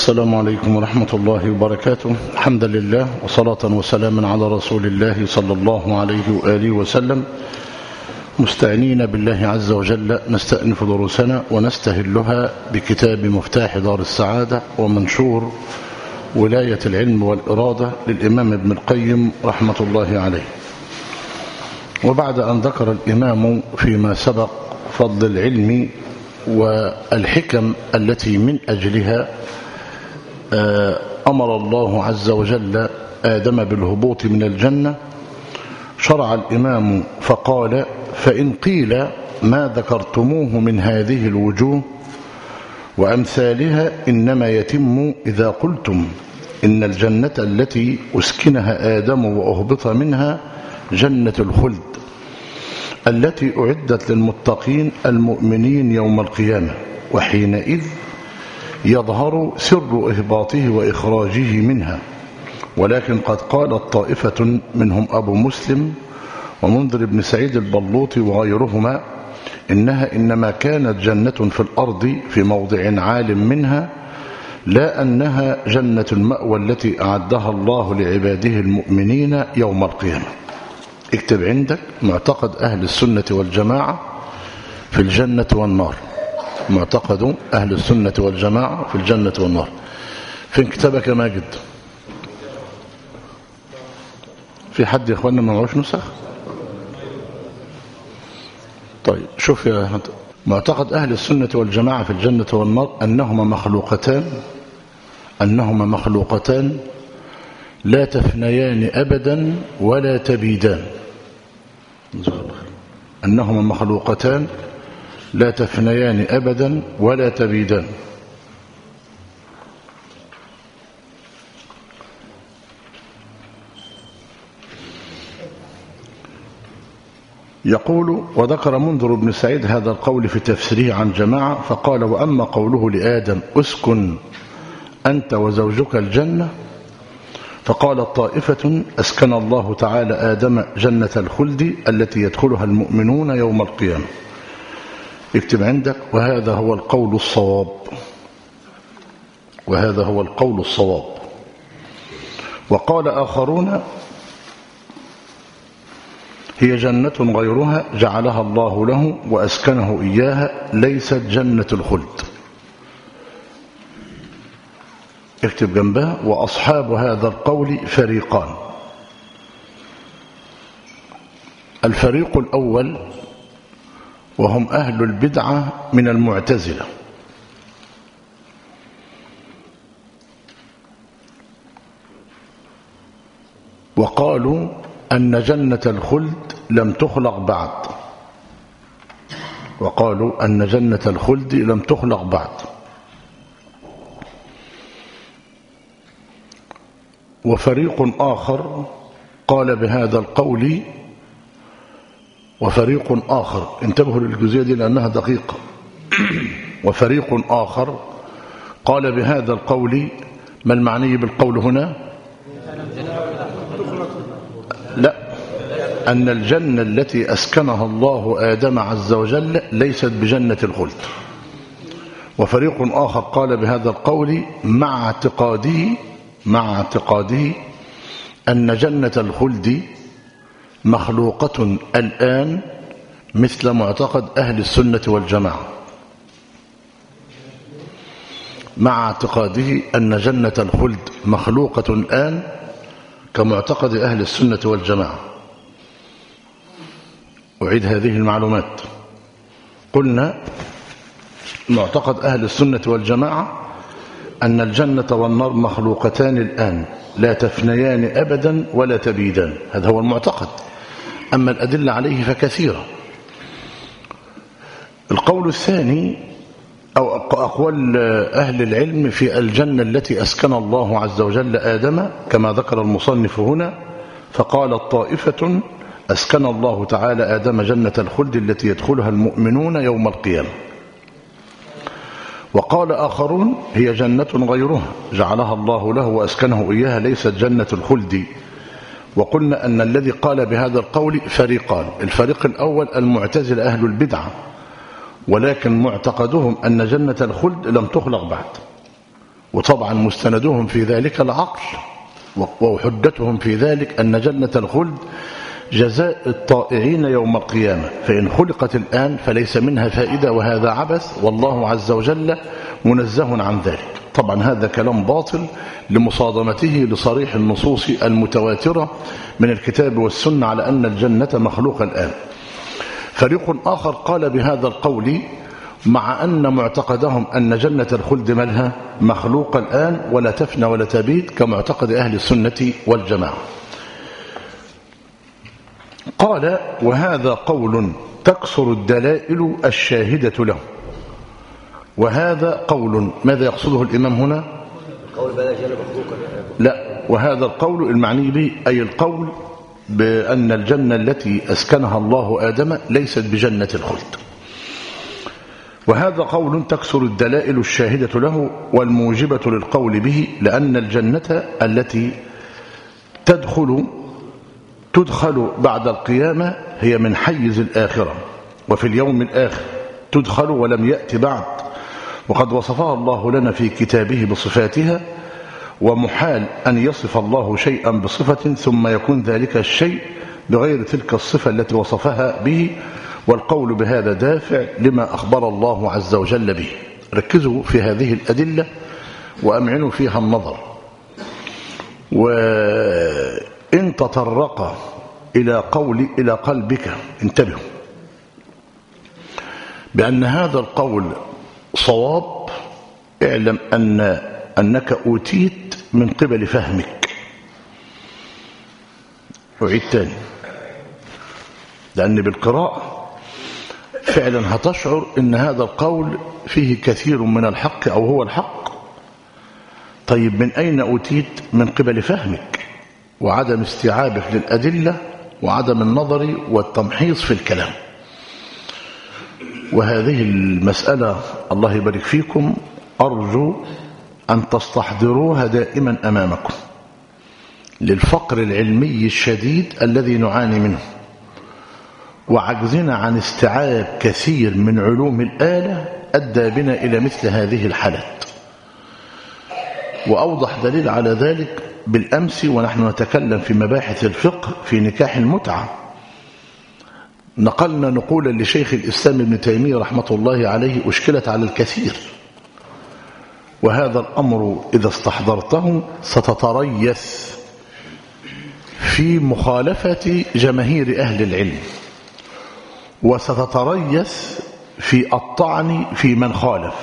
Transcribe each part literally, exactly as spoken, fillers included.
السلام عليكم ورحمة الله وبركاته. الحمد لله وصلاة وسلاما على رسول الله صلى الله عليه وآله وسلم، مستعينين بالله عز وجل نستأنف دروسنا ونستهلها بكتاب مفتاح دار السعادة ومنشور ولاية العلم والإرادة للإمام ابن القيم رحمة الله عليه. وبعد أن ذكر الإمام فيما سبق فضل العلم والحكم التي من أجلها أمر الله عز وجل آدم بالهبوط من الجنة، شرع الإمام فقال: فإن قيل ما ذكرتموه من هذه الوجوه وأمثالها إنما يتم إذا قلتم إن الجنة التي أسكنها آدم وأهبط منها جنة الخلد التي أعدت للمتقين المؤمنين يوم القيامة، وحينئذ يظهر سر إهباطه وإخراجه منها. ولكن قد قالت طائفة منهم أبو مسلم ومنذر بن سعيد البلوطي وغيرهما إنها إنما كانت جنة في الأرض في موضع عال منها، لا أنها جنة المأوى التي أعدها الله لعباده المؤمنين يوم القيامة. اكتب عندك معتقد أهل السنة والجماعة في الجنة والنار. معتقد أهل السنة والجماعة في الجنة والنار. فين كتابك يا ماجد؟ في حد يا اخوانا ما معهوش نسخ؟ طيب شوف يا هند. معتقد أهل السنة والجماعة في الجنة والنار أنهما مخلوقتان أنهما مخلوقتان لا تفنيان أبدا ولا تبيدان. أنهما مخلوقتان لا تفنيان أبدا ولا تبيدان. يقول: وذكر منذر بن سعيد هذا القول في تفسيره عن جماعة فقال: وأما قوله لآدم اسكن أنت وزوجك الجنة، فقال طائفة: أسكن الله تعالى آدم جنة الخلد التي يدخلها المؤمنون يوم القيامة. اكتب عندك: وهذا هو القول الصواب. وهذا هو القول الصواب. وقال آخرون: هي جنة غيرها جعلها الله له وأسكنه إياها، ليست جنة الخلد. اكتب جنبها: وأصحاب هذا القول فريقان. الفريق الأول وهم أهل البدعة من المعتزلة، وقالوا أن جنة الخلد لم تخلق بعد وقالوا أن جنة الخلد لم تخلق بعد وفريق آخر قال بهذا القول وفريق آخر انتبهوا للجزئية دي لأنها دقيقة. وفريق آخر قال بهذا القول. ما المعني بالقول هنا؟ لا، أن الجنة التي أسكنها الله آدم عز وجل ليست بجنة الخلد. وفريق آخر قال بهذا القول مع اعتقاده مع اعتقاده أن جنة الخلد مخلوقة الآن مثل معتقد أهل السنة والجماعة. مع اعتقاده أن جنة الخلد مخلوقة الآن كمعتقد أهل السنة والجماعة. أعيد هذه المعلومات. قلنا معتقد أهل السنة والجماعة أن الجنة والنار مخلوقتان الآن لا تفنيان أبدا ولا تبيدان. هذا هو المعتقد. أما الأدلة عليه فكثيرة. القول الثاني أو أقوال أهل العلم في الجنة التي أسكن الله عز وجل آدم كما ذكر المصنف هنا، فقال الطائفة: أسكن الله تعالى آدم جنة الخلد التي يدخلها المؤمنون يوم القيامة. وقال آخرون: هي جنة غيرها جعلها الله له وأسكنه إياها، ليست جنة الخلد. وقلنا أن الذي قال بهذا القول فريقان. الفريق الأول المعتزل أهل البدعة، ولكن معتقدهم أن جنة الخلد لم تخلق بعد، وطبعا مستندهم في ذلك العقل، وحجتهم في ذلك أن جنة الخلد جزاء الطائعين يوم القيامة، فإن خلقت الآن فليس منها فائدة وهذا عبث، والله عز وجل منزه عن ذلك. طبعا هذا كلام باطل لمصادمته لصريح النصوص المتواترة من الكتاب والسنة على أن الجنة مخلوقة الآن. فريق آخر قال بهذا القول مع أن معتقدهم أن جنة الخلد مالها مخلوقة الآن ولا تفنى ولا تبيد كمعتقد أهل السنة والجماعة. قال وهذا قول تكثر الدلائل الشاهدة له. وهذا قول ماذا يقصده الإمام هنا؟ قول بلا جنة مخلوقة. لا، وهذا القول المعني به أي القول بأن الجنة التي أسكنها الله آدم ليست بجنة الخلد. وهذا قول تكثر الدلائل الشاهدة له والموجبة للقول به، لأن الجنة التي تدخل تدخل بعد القيامة هي من حيز الآخرة، وفي اليوم الآخر تدخل ولم يأتي بعد، وقد وصفها الله لنا في كتابه بصفاتها، ومحال أن يصف الله شيئا بصفة ثم يكون ذلك الشيء بغير تلك الصفة التي وصفها به، والقول بهذا دافع لما أخبر الله عز وجل به. ركزوا في هذه الأدلة وأمعنوا فيها النظر، وإن تطرق إلى قول إلى قلبك انتبهوا بأن هذا القول صواب، اعلم أن أنك أوتيت من قبل فهمك. أعيد تاني، لأن بالقراءة فعلا هتشعر أن هذا القول فيه كثير من الحق أو هو الحق. طيب من أين أوتيت؟ من قبل فهمك وعدم استيعابك للأدلة وعدم النظر والتمحيص في الكلام. وهذه المسألة الله يبارك فيكم أرجو أن تستحضروها دائما أمامكم للفقر العلمي الشديد الذي نعاني منه، وعجزنا عن استيعاب كثير من علوم الآلة أدى بنا إلى مثل هذه الحالات. وأوضح دليل على ذلك بالأمس ونحن نتكلم في مباحث الفقه في نكاح المتعة، نقلنا نقولا لشيخ الإسلام ابن تيمية رحمة الله عليه أشكلت على الكثير، وهذا الأمر إذا استحضرته ستتريث في مخالفة جماهير أهل العلم، وستتريث في الطعن في من خالف،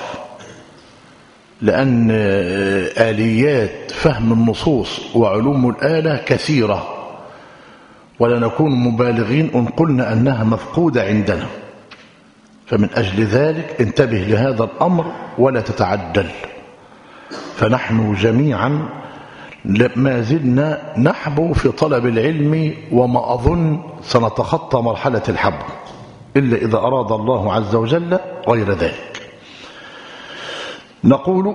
لأن آليات فهم النصوص وعلوم الآلة كثيرة، ولا نكون مبالغين إن قلنا أنها مفقودة عندنا. فمن أجل ذلك انتبه لهذا الأمر ولا تتعجل، فنحن جميعا ما زلنا نحبو في طلب العلم، وما أظن سنتخطى مرحلة الحبو إلا إذا أراد الله عز وجل غير ذلك. نقول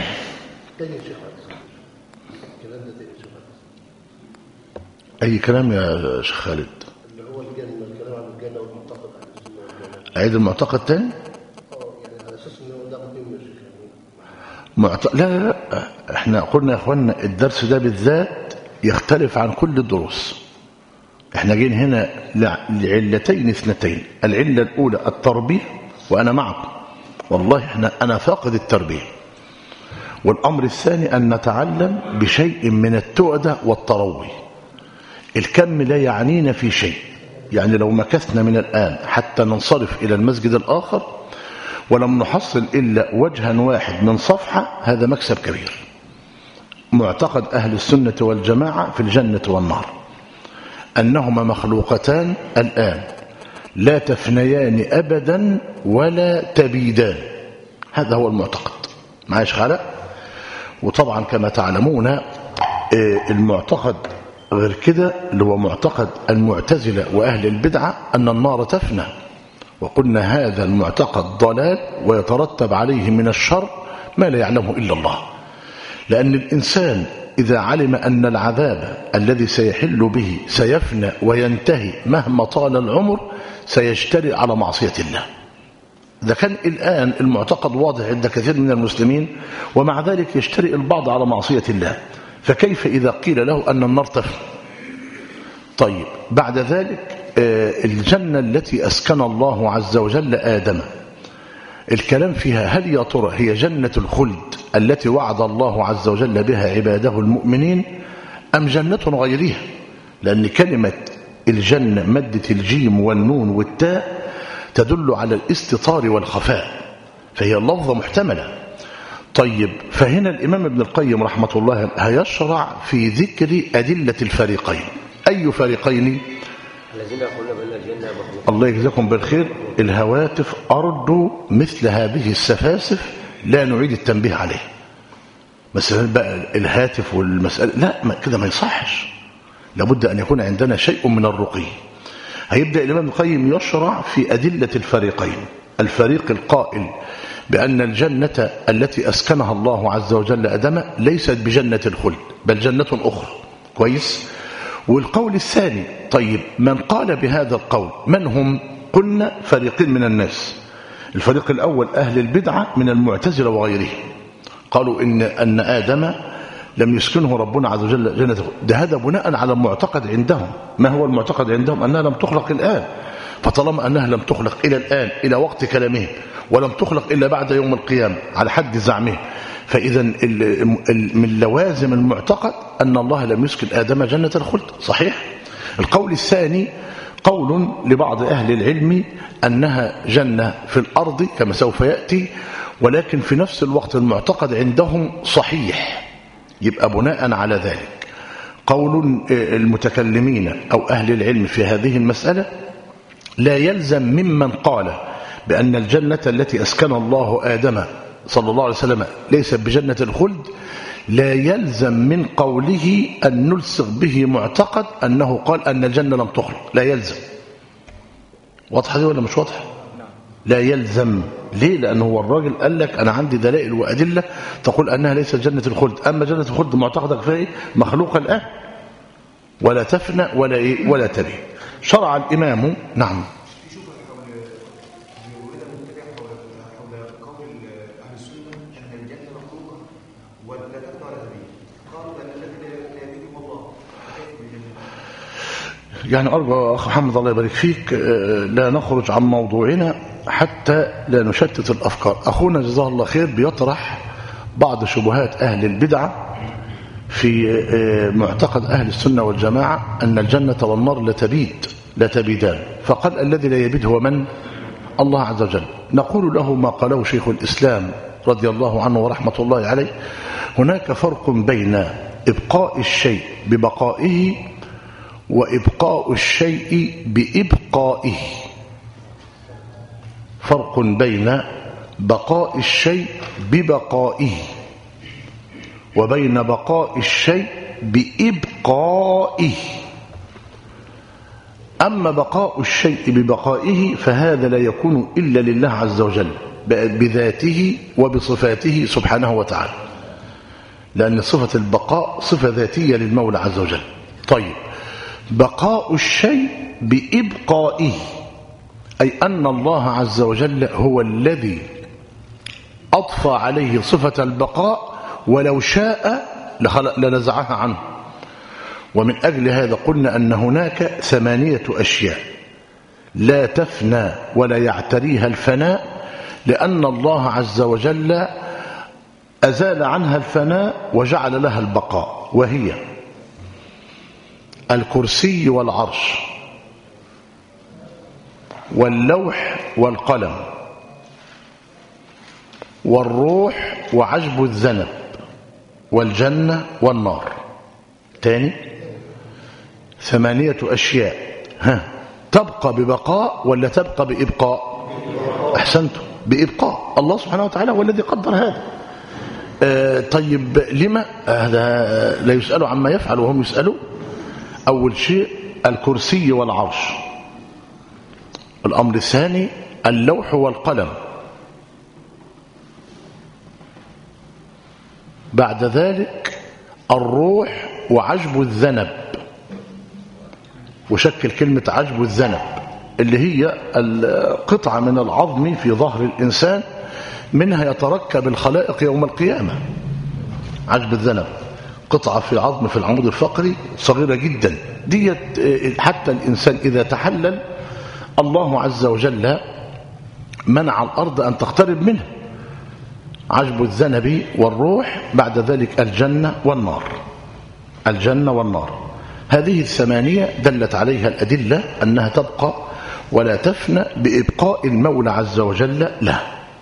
أي كلام يا شيخ خالد؟ اللي هو الجنة، الكلام عن الجنة والمعتقد عن السنة والجنة. عيد المعتقد تاني؟ اه يعني على أساس إن هو ده قديم يا شيخ. معت... لا لا لا احنا قلنا يا اخوانا الدرس ده بالذات يختلف عن كل الدروس. احنا جين هنا لعلتين اثنتين، العلة الأولى التربية، وأنا معكم والله احنا أنا فاقد التربية، والأمر الثاني أن نتعلم بشيء من التؤدة والتروي. الكم لا يعنينا في شيء، يعني لو مكثنا من الآن حتى ننصرف إلى المسجد الآخر ولم نحصل إلا وجها واحد من صفحة، هذا مكسب كبير. معتقد أهل السنة والجماعة في الجنة والنار أنهما مخلوقتان الآن لا تفنيان أبدا ولا تبيدان، هذا هو المعتقد. معايش خالق؟ وطبعا كما تعلمون المعتقد غير كده اللي هو معتقد المعتزلة وأهل البدعة أن النار تفنى، وقلنا هذا المعتقد ضلال ويترتب عليه من الشر ما لا يعلمه إلا الله، لأن الإنسان إذا علم أن العذاب الذي سيحل به سيفنى وينتهي مهما طال العمر سيجترئ على معصية الله. ده كان الآن المعتقد واضح عند كثير من المسلمين، ومع ذلك يشترئ البعض على معصية الله. فكيف إذا قيل له أن النار تفنى؟ طيب بعد ذلك الجنة التي أسكن الله عز وجل آدم، الكلام فيها هل يا ترى هي جنة الخلد التي وعد الله عز وجل بها عباده المؤمنين أم جنة غيرها؟ لأن كلمة الجنة مادة الجيم والنون والتاء تدل على الاستطار والخفاء، فهي اللفظة محتملة. طيب فهنا الإمام ابن القيم رحمة الله هيشرع في ذكر أدلة الفريقين. أي فريقين؟ الذين يقولون بأن الجنة مخلوقة. الله يجزاكم بالخير. الهواتف أرجو مثل هذه السفاسف لا نعيد التنبيه عليه. مثلا بقى الهاتف والمسألة لا كده ما يصحش، لابد أن يكون عندنا شيء من الرقي. هيبدأ الإمام ابن القيم يشرع في أدلة الفريقين. الفريق القائل بأن الجنة التي أسكنها الله عز وجل آدم ليست بجنة الخلد بل جنة أخرى. كويس. والقول الثاني، طيب من قال بهذا القول من هم؟ قلنا فريقين من الناس. الفريق الأول أهل البدعة من المعتزلة وغيره، قالوا إن, أن آدم لم يسكنه ربنا عز وجل جنة. ده هذا بناء على المعتقد عندهم. ما هو المعتقد عندهم؟ أنها لم تخلق الآن، فطالما أنها لم تخلق إلى الآن إلى وقت كلامهم ولم تخلق إلا بعد يوم القيامة على حد زعمهم، فإذا من لوازم المعتقد أن الله لم يسكن آدم جنة الخلد. صحيح. القول الثاني قول لبعض أهل العلم أنها جنة في الأرض كما سوف يأتي، ولكن في نفس الوقت المعتقد عندهم صحيح. يبقى بناء على ذلك قول المتكلمين أو أهل العلم في هذه المسألة لا يلزم ممن قال بأن الجنة التي أسكن الله آدم صلى الله عليه وسلم ليست بجنة الخلد، لا يلزم من قوله أن نلصق به معتقد أنه قال أن الجنة لم تخلق. لا يلزم. واضحة دي ولا مش واضحة؟ لا يلزم. ليه؟ لأنه هو الراجل قال لك أنا عندي دلائل وأدلة تقول أنها ليست جنة الخلد، أما جنة الخلد معتقدك فيها إيه؟ مخلوقة الآن ولا تفنى ولا إيه ولا تبي. شرع الإمام. نعم. يعني أرجو أخ محمد الله يبارك فيك لا نخرج عن موضوعنا حتى لا نشتت الأفكار. أخونا جزاه الله خير بيطرح بعض شبهات أهل البدعة في معتقد أهل السنة والجماعة أن الجنة والنار لا تبيد لا تبيدان، فقال الذي لا يبيد هو من؟ الله عز وجل. نقول له ما قاله شيخ الإسلام رضي الله عنه ورحمة الله عليه، هناك فرق بين إبقاء الشيء ببقائه وإبقاء الشيء بإبقائه. فرق بين بقاء الشيء ببقائه وبين بقاء الشيء بإبقائه. أما بقاء الشيء ببقائه فهذا لا يكون إلا لله عز وجل بذاته وبصفاته سبحانه وتعالى، لأن صفة البقاء صفة ذاتية للمولى عز وجل. طيب بقاء الشيء بإبقائه أي أن الله عز وجل هو الذي أضفى عليه صفة البقاء ولو شاء لنزعها عنه. ومن أجل هذا قلنا أن هناك ثمانية أشياء لا تفنى ولا يعتريها الفناء، لأن الله عز وجل أزال عنها الفناء وجعل لها البقاء، وهي الكرسي والعرش واللوح والقلم والروح وعجب الذنب والجنة والنار. تاني ثمانية أشياء ها تبقى ببقاء ولا تبقى بإبقاء؟ أحسنتم، بإبقاء. الله سبحانه وتعالى هو الذي قدر هذا. آه طيب لما هذا لا يسأل عما يفعل وهم يسألون؟ أول شيء الكرسي والعرش. الأمر الثاني اللوح والقلم. بعد ذلك الروح وعجب الذنب، وشكل كلمة عجب الذنب اللي هي القطعة من العظم في ظهر الإنسان منها يتركب الخلائق يوم القيامة. عجب الذنب، قطعة في عظم في العمود الفقري صغيرة جدا، ديت حتى الإنسان إذا تحلل الله عز وجل منع الأرض أن تقترب منه. عجب الذنب والروح، بعد ذلك الجنة والنار. الجنة والنار هذه الثمانية دلت عليها الأدلة أنها تبقى ولا تفنى بإبقاء المولى عز وجل له.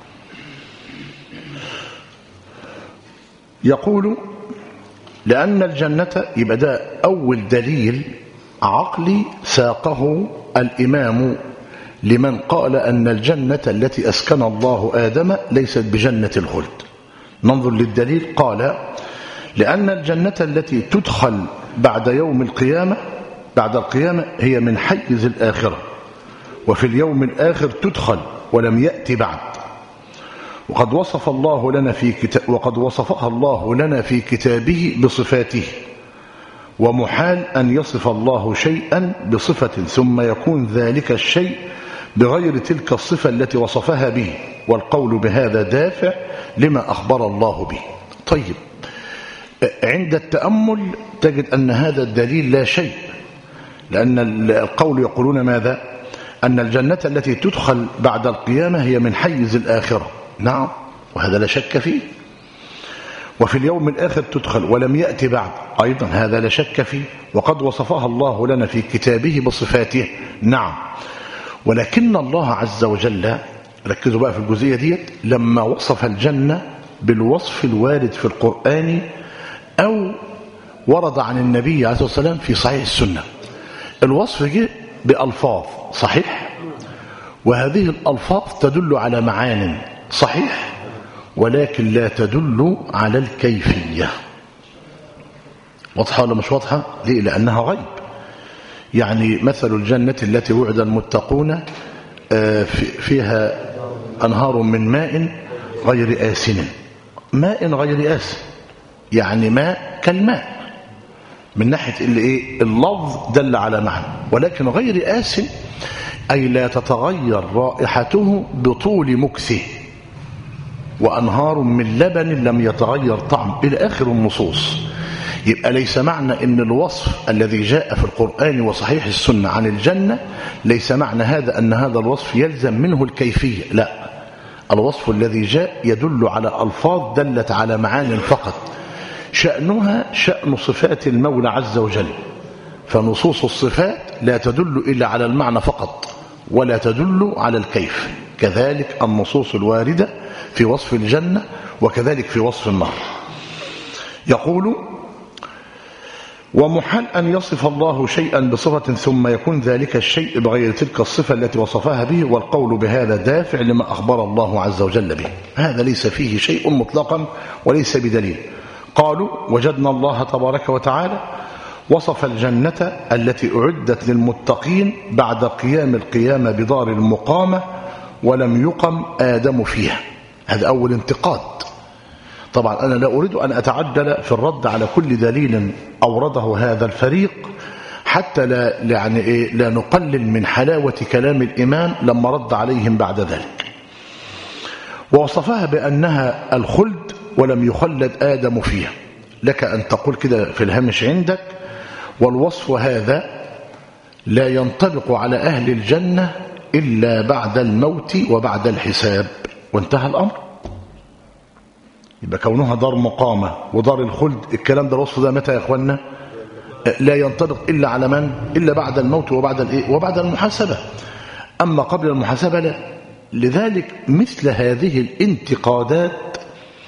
يقول لأن الجنة، يبقى ده أول دليل عقلي ساقه الإمام لمن قال أن الجنة التي أسكن الله آدم ليست بجنة الخلد. ننظر للدليل. قال لأن الجنة التي تدخل بعد يوم القيامة بعد القيامة هي من حيز الآخرة، وفي اليوم الآخر تدخل ولم يأتي بعد. وقد وصف الله لنا في كتاب وقد وصفها الله لنا في كتابه بصفاته، ومحال أن يصف الله شيئا بصفة ثم يكون ذلك الشيء بغير تلك الصفة التي وصفها به، والقول بهذا دافع لما أخبر الله به. طيب، عند التأمل تجد أن هذا الدليل لا شيء، لأن القول يقولون ماذا؟ أن الجنة التي تدخل بعد القيامة هي من حيز الآخرة. نعم، وهذا لا شك فيه. وفي اليوم الآخر تدخل ولم يأتي بعد، أيضا هذا لا شك فيه. وقد وصفها الله لنا في كتابه بصفاته. نعم، ولكن الله عز وجل، ركزوا بقى في الجزئية دي، لما وصف الجنة بالوصف الوارد في القرآن أو ورد عن النبي عليه الصلاة والسلام في صحيح السنة، الوصف جه بألفاظ صحيح، وهذه الألفاظ تدل على معان صحيح، ولكن لا تدل على الكيفية. واضحة ولا مش واضحة؟ ليه؟ لأنها غيب. يعني مثل الجنة التي وعد المتقون فيها أنهار من ماء غير آسن. ماء غير آسن يعني ماء كالماء من ناحية اللي إيه؟ اللفظ دل على معنى، ولكن غير آسن أي لا تتغير رائحته بطول مكثه. وأنهار من لبن لم يتغير طعم، إلى آخر النصوص. يبقى ليس معنى أن الوصف الذي جاء في القرآن وصحيح السنة عن الجنة ليس معنى هذا أن هذا الوصف يلزم منه الكيفية، لا. الوصف الذي جاء يدل على ألفاظ دلت على معان فقط، شأنها شأن صفات المولى عز وجل. فنصوص الصفات لا تدل إلا على المعنى فقط ولا تدل على الكيف. كذلك النصوص الواردة في وصف الجنة وكذلك في وصف النار. يقول ومحال أن يصف الله شيئا بصفة ثم يكون ذلك الشيء بغير تلك الصفة التي وصفها به، والقول بهذا دافع لما أخبر الله عز وجل به. هذا ليس فيه شيء مطلقا وليس بدليل. قالوا وجدنا الله تبارك وتعالى وصف الجنة التي أعدت للمتقين بعد قيام القيامة بدار المقامة ولم يقم آدم فيها. هذا أول انتقاد. طبعا أنا لا أريد أن أتعجل في الرد على كل دليل أورده هذا الفريق حتى لا, يعني إيه لا نقلل من حلاوة كلام الإمام لما رد عليهم بعد ذلك. ووصفها بأنها الخلد ولم يخلد آدم فيها. لك أن تقول كده في الهامش عندك والوصف هذا لا ينطبق على أهل الجنة إلا بعد الموت وبعد الحساب، وانتهى الأمر. يبقى كونها دار مقامة ودار الخلد، الكلام ده الوصف ده متى يا اخوانا؟ لا ينطبق إلا على من؟ إلا بعد الموت وبعد الإيه؟ وبعد المحاسبة. أما قبل المحاسبة لا. لذلك مثل هذه الانتقادات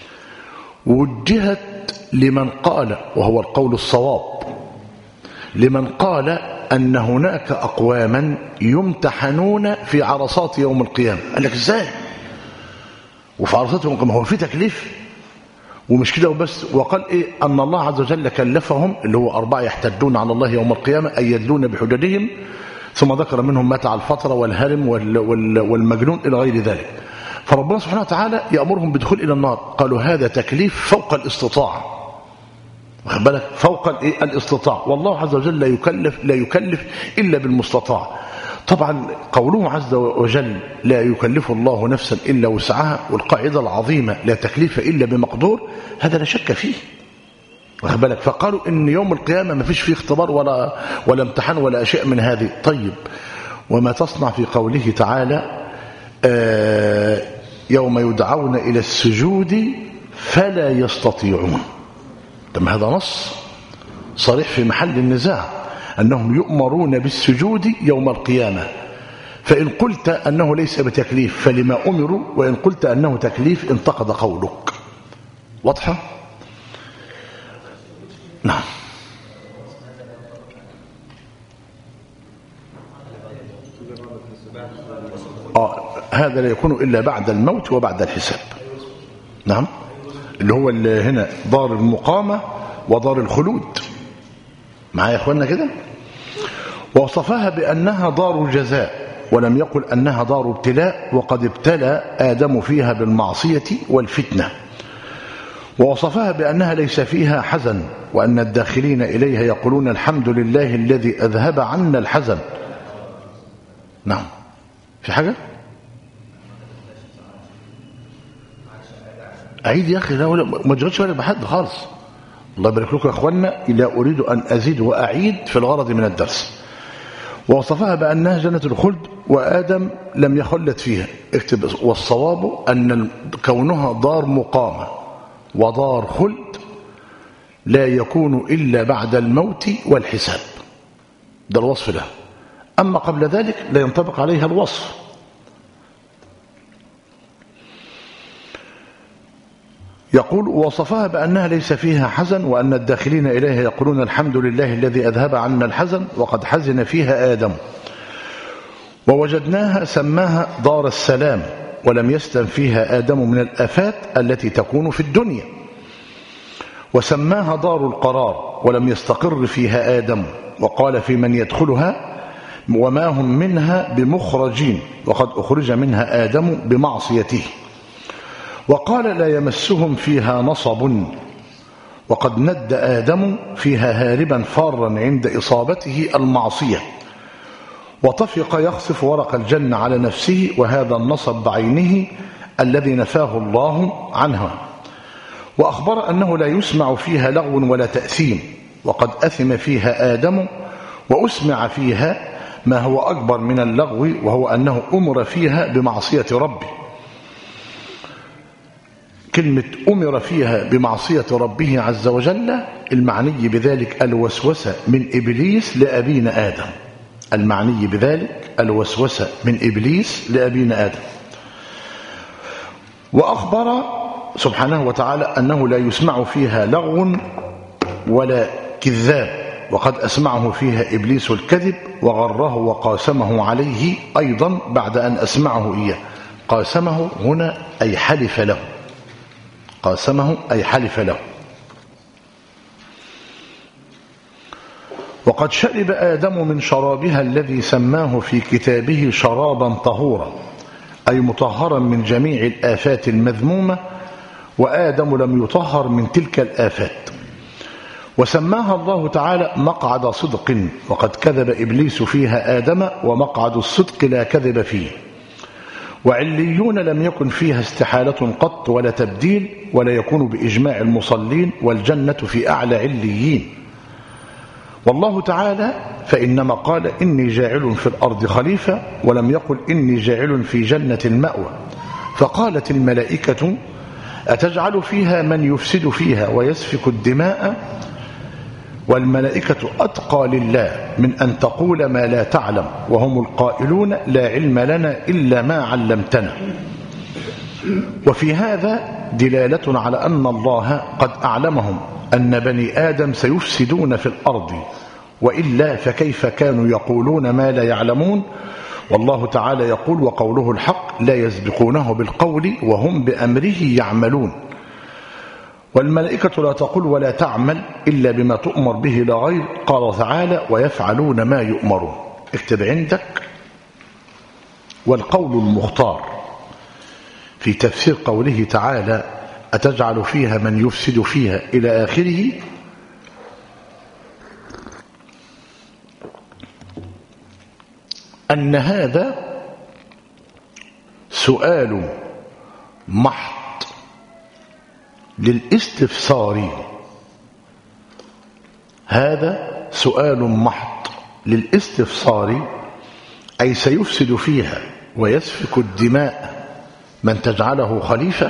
وجهت لمن قال، وهو القول الصواب، لمن قال أن هناك أقواما يمتحنون في عرصات يوم القيامة. قال لك إزاي؟ وفي عرصات يوم القيامة هو في تكليف؟ ومش كده وبس، وقال إيه؟ أن الله عز وجل كلفهم، اللي هو أربعة يحتجون على الله يوم القيامة أي يدلون بحججهم، ثم ذكر منهم متع الفطرة والهرم والمجنون إلى غير ذلك. فربنا سبحانه وتعالى يأمرهم بدخول إلى النار. قالوا هذا تكليف فوق الاستطاعة، واخد بالك؟ فوق الاستطاعة، والله عز وجل لا يكلف لا يكلف إلا بالمستطاع. طبعا قوله عز وجل لا يكلف الله نفسا إلا وسعها، والقاعدة العظيمة لا تكليف إلا بمقدور، هذا لا شك فيه، واخد بالك. فقالوا إن يوم القيامة ما فيش فيه اختبار ولا ولا امتحان ولا أشياء من هذه. طيب وما تصنع في قوله تعالى آه يوم يدعون إلى السجود فلا يستطيعون؟ طب هذا نص صريح في محل النزاع أنهم يؤمرون بالسجود يوم القيامة، فإن قلت أنه ليس بتكليف فلما أمروا، وإن قلت أنه تكليف انتقد قولك. واضحة؟ نعم. آه هذا لا يكون إلا بعد الموت وبعد الحساب. نعم، اللي هو اللي هنا دار المقامة ودار الخلود. معايا يا اخوانا كده؟ ووصفها بأنها دار جزاء، ولم يقل أنها دار ابتلاء، وقد ابتلى آدم فيها بالمعصية والفتنة. ووصفها بأنها ليس فيها حزن، وأن الداخلين إليها يقولون الحمد لله الذي أذهب عنا الحزن. نعم. في حاجة؟ أعيد يا أخي، لا ما تشغلش بالك بحد خالص. الله يبارك لكم يا أخوانا، لا أريد أن أزيد وأعيد في الغرض من الدرس. ووصفها بأنها جنة الخلد، وآدم لم يخلد فيها. اكتب. والصواب أن كونها دار مقامة ودار خلد لا يكون إلا بعد الموت والحساب. ده الوصف له. أما قبل ذلك لا ينطبق عليها الوصف. يقول وصفها بأنها ليس فيها حزن، وأن الداخلين إليها يقولون الحمد لله الذي أذهب عنا الحزن، وقد حزن فيها آدم. ووجدناها سماها دار السلام، ولم يستم فيها آدم من الآفات التي تكون في الدنيا. وسماها دار القرار، ولم يستقر فيها آدم، وقال في من يدخلها وما هم منها بمخرجين، وقد أخرج منها آدم بمعصيته. وقال لا يمسهم فيها نصب، وقد ند آدم فيها هاربا فارا عند إصابته المعصية، وطفق يخصف ورق الجنة على نفسه، وهذا النصب بعينه الذي نفاه الله عنها. وأخبر أنه لا يسمع فيها لغو ولا تأثيم، وقد أثم فيها آدم، وأسمع فيها ما هو أكبر من اللغو، وهو أنه أمر فيها بمعصية ربه. كلمة أمر فيها بمعصية ربه عز وجل، المعني بذلك الوسوسة من إبليس لأبينا آدم. المعني بذلك الوسوسة من إبليس لأبينا آدم. وأخبر سبحانه وتعالى أنه لا يسمع فيها لغو ولا كذاب، وقد أسمعه فيها إبليس الكذب وغره وقاسمه عليه أيضا بعد أن أسمعه إياه. قاسمه هنا أي حلف له، قاسمه أي حلف له. وقد شرب آدم من شرابها الذي سماه في كتابه شرابا طهورا، أي مطهرا من جميع الآفات المذمومة، وآدم لم يطهر من تلك الآفات. وسماها الله تعالى مقعد صدق، وقد كذب إبليس فيها آدم، ومقعد الصدق لا كذب فيه. وعليون لم يكن فيها استحالة قط ولا تبديل، ولا يكون بإجماع المصلين، والجنة في أعلى عليين. والله تعالى فإنما قال إني جاعل في الأرض خليفة، ولم يقل إني جاعل في جنة المأوى. فقالت الملائكة أتجعل فيها من يفسد فيها ويسفك الدماء؟ والملائكة أتقى لله من أن تقول ما لا تعلم، وهم القائلون لا علم لنا إلا ما علمتنا. وفي هذا دلالة على أن الله قد أعلمهم أن بني آدم سيفسدون في الأرض، وإلا فكيف كانوا يقولون ما لا يعلمون؟ والله تعالى يقول وقوله الحق لا يسبقونه بالقول وهم بأمره يعملون. والملائكة لا تقول ولا تعمل إلا بما تؤمر به لا غير. قال تعالى ويفعلون ما يؤمرون. اكتب عندك والقول المختار في تفسير قوله تعالى أتجعل فيها من يفسد فيها إلى آخره، أن هذا سؤال محض للاستفسار، هذا سؤال محض للاستفسار، أي سيفسد فيها ويسفك الدماء من تجعله خليفة.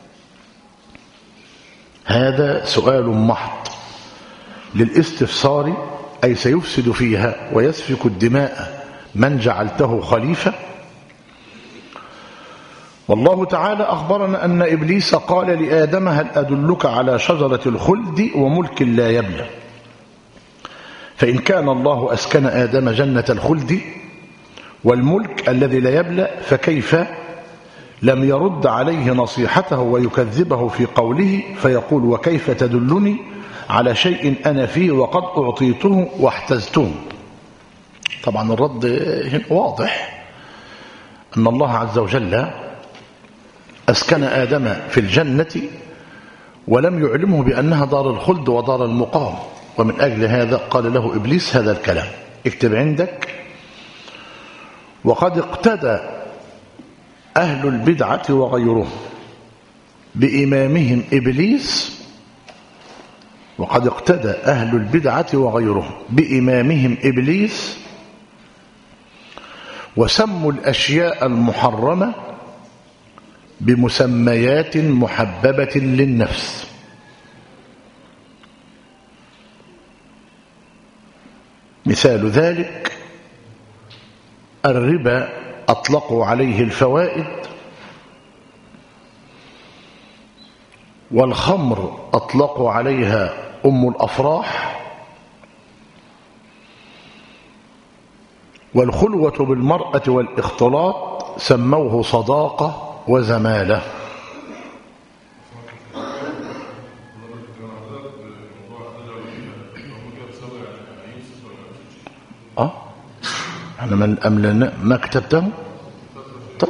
هذا سؤال محض للاستفسار، أي سيفسد فيها ويسفك الدماء من جعلته خليفة. والله تعالى أخبرنا أن إبليس قال لآدم هل أدلك على شجرة الخلد وملك لا يبلى؟ فإن كان الله أسكن آدم جنة الخلد والملك الذي لا يبلى، فكيف لم يرد عليه نصيحته ويكذبه في قوله فيقول وكيف تدلني على شيء أنا فيه وقد أعطيته واحتزته؟ طبعا الرد هنا واضح، أن الله عز وجل أسكن آدم في الجنة ولم يعلمه بأنها دار الخلد ودار المقام، ومن أجل هذا قال له إبليس هذا الكلام. اكتب عندك: وقد اقتدى أهل البدعة وغيرهم بإمامهم إبليس وقد اقتدى أهل البدعة وغيرهم بإمامهم إبليس وسموا الأشياء المحرمة بمسميات محببة للنفس. مثال ذلك الربا أطلقوا عليه الفوائد، والخمر أطلقوا عليها أم الأفراح، والخلوة بالمرأة والاختلاط سموه صداقة وزمالة. أه أنا من أملنا ما كتبته. طيب.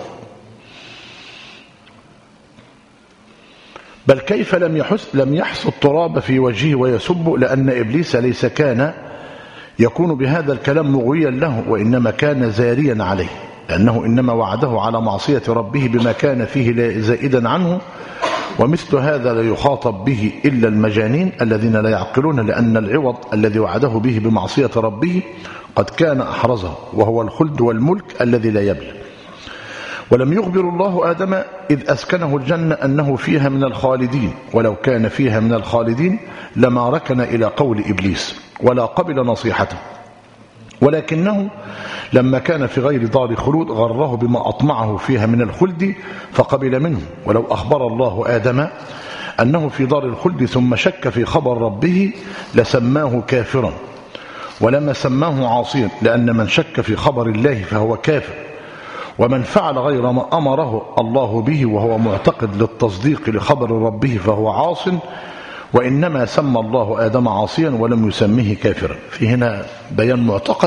بل كيف لم يحس لم يحص التراب في وجهه ويسبه، لأن إبليس ليس كان يكون بهذا الكلام مغويا له، وإنما كان زاريا عليه، لأنه إنما وعده على معصية ربه بما كان فيه زائدا عنه، ومثل هذا لا يخاطب به إلا المجانين الذين لا يعقلون، لأن العوض الذي وعده به بمعصية ربه قد كان أحرزه، وهو الخلد والملك الذي لا يبلى. ولم يخبر الله آدم إذ أسكنه الجنة أنه فيها من الخالدين، ولو كان فيها من الخالدين لما ركن إلى قول إبليس ولا قبل نصيحته، ولكنه لما كان في غير دار خلود غره بما أطمعه فيها من الخلد فقبل منه. ولو أخبر الله آدم أنه في دار الخلد ثم شك في خبر ربه لسماه كافرا، ولما سماه عاصيا، لأن من شك في خبر الله فهو كافر، ومن فعل غير ما أمره الله به وهو معتقد للتصديق لخبر ربه فهو عاص، وإنما سمى الله آدم عاصيا ولم يسميه كافرا. في هنا بيان معتقد.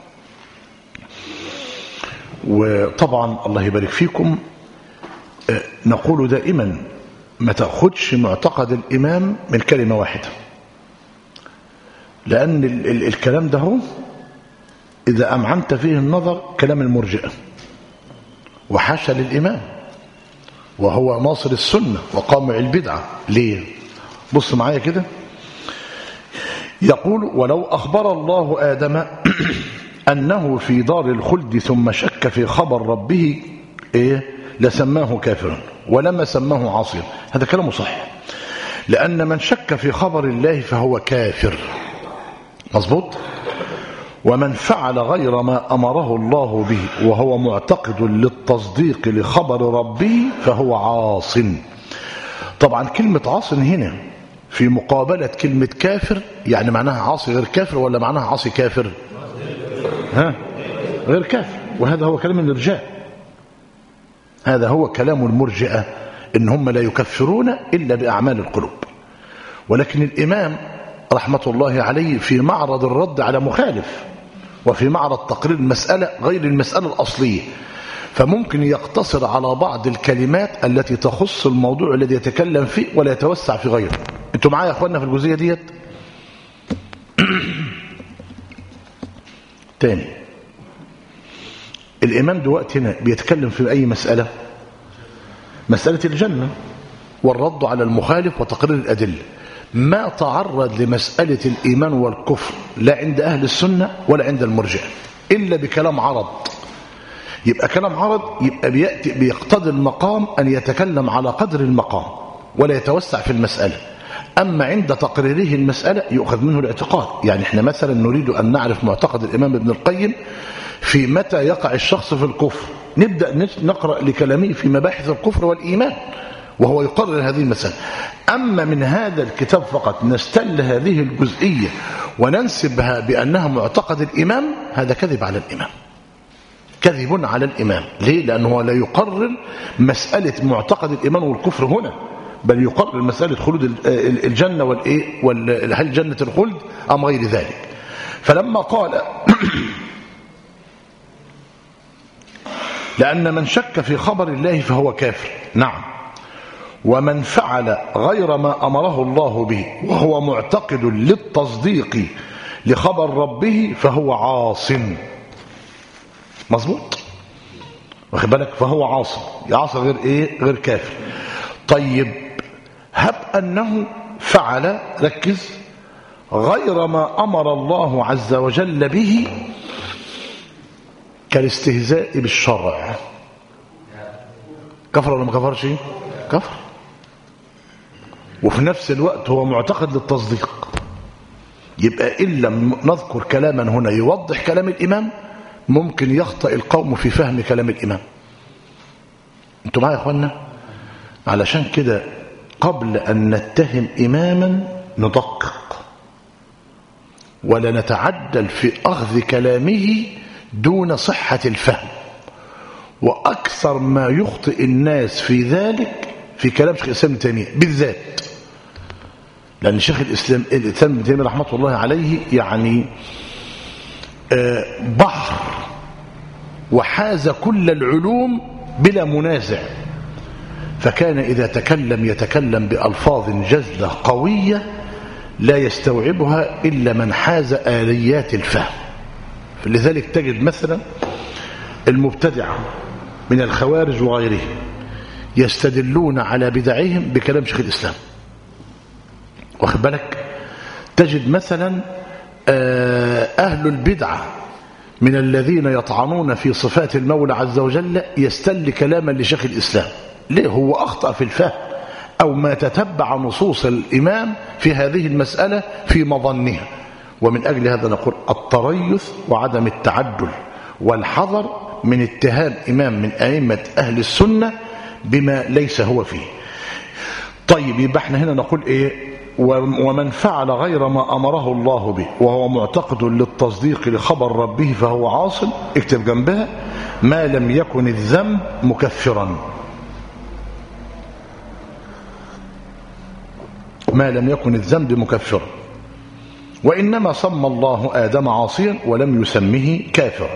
وطبعا الله يبارك فيكم نقول دائما ما تأخذش معتقد الإمام من كلمة واحدة، لأن ال ال الكلام ده إذا أمعنت فيه النظر كلام المرجئة، وحاشا للإمام وهو ناصر السنة وقامع البدعة. ليه؟ بص معايا كده، يقول ولو أخبر الله آدم أنه في دار الخلد ثم شك في خبر ربه إيه لسماه كافرا ولما سماه عاصيا. هذا كلامه صح، لأن من شك في خبر الله فهو كافر، مظبوط. ومن فعل غير ما أمره الله به وهو معتقد للتصديق لخبر ربه فهو عاص. طبعا كلمة عاص هنا في مقابلة كلمة كافر، يعني معناها عاصي غير كافر ولا معناها عاصي كافر؟ ها غير كافر. وهذا هو كلام الإرجاء، هذا هو كلام المرجئة، إن هم لا يكفرون إلا بأعمال القلوب. ولكن الإمام رحمة الله عليه في معرض الرد على مخالف، وفي معرض تقرير المسألة غير المسألة الأصلية، فممكن يقتصر على بعض الكلمات التي تخص الموضوع الذي يتكلم فيه ولا يتوسع في غيره. انتوا معايا يا اخوانا في الجزئية ديت؟ تاني، الإمام دلوقتي هنا بيتكلم في أي مسألة؟ مسألة الجنة والرد على المخالف وتقرير الأدلة. ما تعرض لمسألة الإيمان والكفر لا عند أهل السنة ولا عند المرجئة إلا بكلام عرض. يبقى كلام عرض يبقى بيأتي بيقتضي المقام أن يتكلم على قدر المقام ولا يتوسع في المسألة. أما عند تقريره المسألة يؤخذ منه الاعتقاد. يعني احنا مثلا نريد أن نعرف معتقد الإمام ابن القيم في متى يقع الشخص في الكفر، نبدأ نقرأ لكلامه في مباحث الكفر والإيمان وهو يقرر هذه المسألة. أما من هذا الكتاب فقط نستل هذه الجزئية وننسبها بأنها معتقد الإمام، هذا كذب على الإمام، كذب على الإمام. ليه؟ لأنه لا يقرر مسألة معتقد الإيمان والكفر هنا، بل يقرر مسألة خلود الجنة والإيه هل جنة الخلد أم غير ذلك. فلما قال لأن من شك في خبر الله فهو كافر، نعم، ومن فعل غير ما أمره الله به وهو معتقد للتصديق لخبر ربه فهو عاص. مظبوط؟ واخد بالك؟ فهو عاص، يعصى غير ايه؟ غير كافر. طيب هب أنه فعل، ركز، غير ما أمر الله عز وجل به كالاستهزاء بالشرع، كفر ولا ما كفرش؟ كفر. وفي نفس الوقت هو معتقد للتصديق. يبقى إن لم نذكر كلاما هنا يوضح كلام الإمام ممكن يخطئ القوم في فهم كلام الإمام. انتوا معايا يا اخوانا؟ علشان كده قبل أن نتهم إماما ندقق ولا نتعدل في أخذ كلامه دون صحة الفهم. وأكثر ما يخطئ الناس في ذلك في كلام شيخ الإسلام ابن تيمية بالذات، لأن شيخ الإسلام الإسلام ابن تيمية رحمة الله عليه يعني بحر وحاز كل العلوم بلا منازع، فكان إذا تكلم يتكلم بألفاظ جزلة قوية لا يستوعبها إلا من حاز آليات الفهم. فلذلك تجد مثلا المبتدعة من الخوارج وغيرهم يستدلون على بدعهم بكلام شيخ الإسلام. واخد بالك؟ تجد مثلا أهل البدعة من الذين يطعنون في صفات المولى عز وجل يستل كلاما لشيخ الإسلام. ليه؟ هو أخطأ في الفهم أو ما تتبع نصوص الإمام في هذه المسألة في مظنها. ومن أجل هذا نقول التريث وعدم التعدل والحذر من اتهام إمام من أئمة أهل السنة بما ليس هو فيه. طيب يبقى احنا هنا نقول إيه؟ ومن فعل غير ما أمره الله به وهو معتقد للتصديق لخبر ربه فهو عاص. اكتب جنبها ما لم يكن الذنب مكفرا، ما لم يكن الذنب مكفرا. وإنما سمى الله آدم عاصيا ولم يسمه كافرا.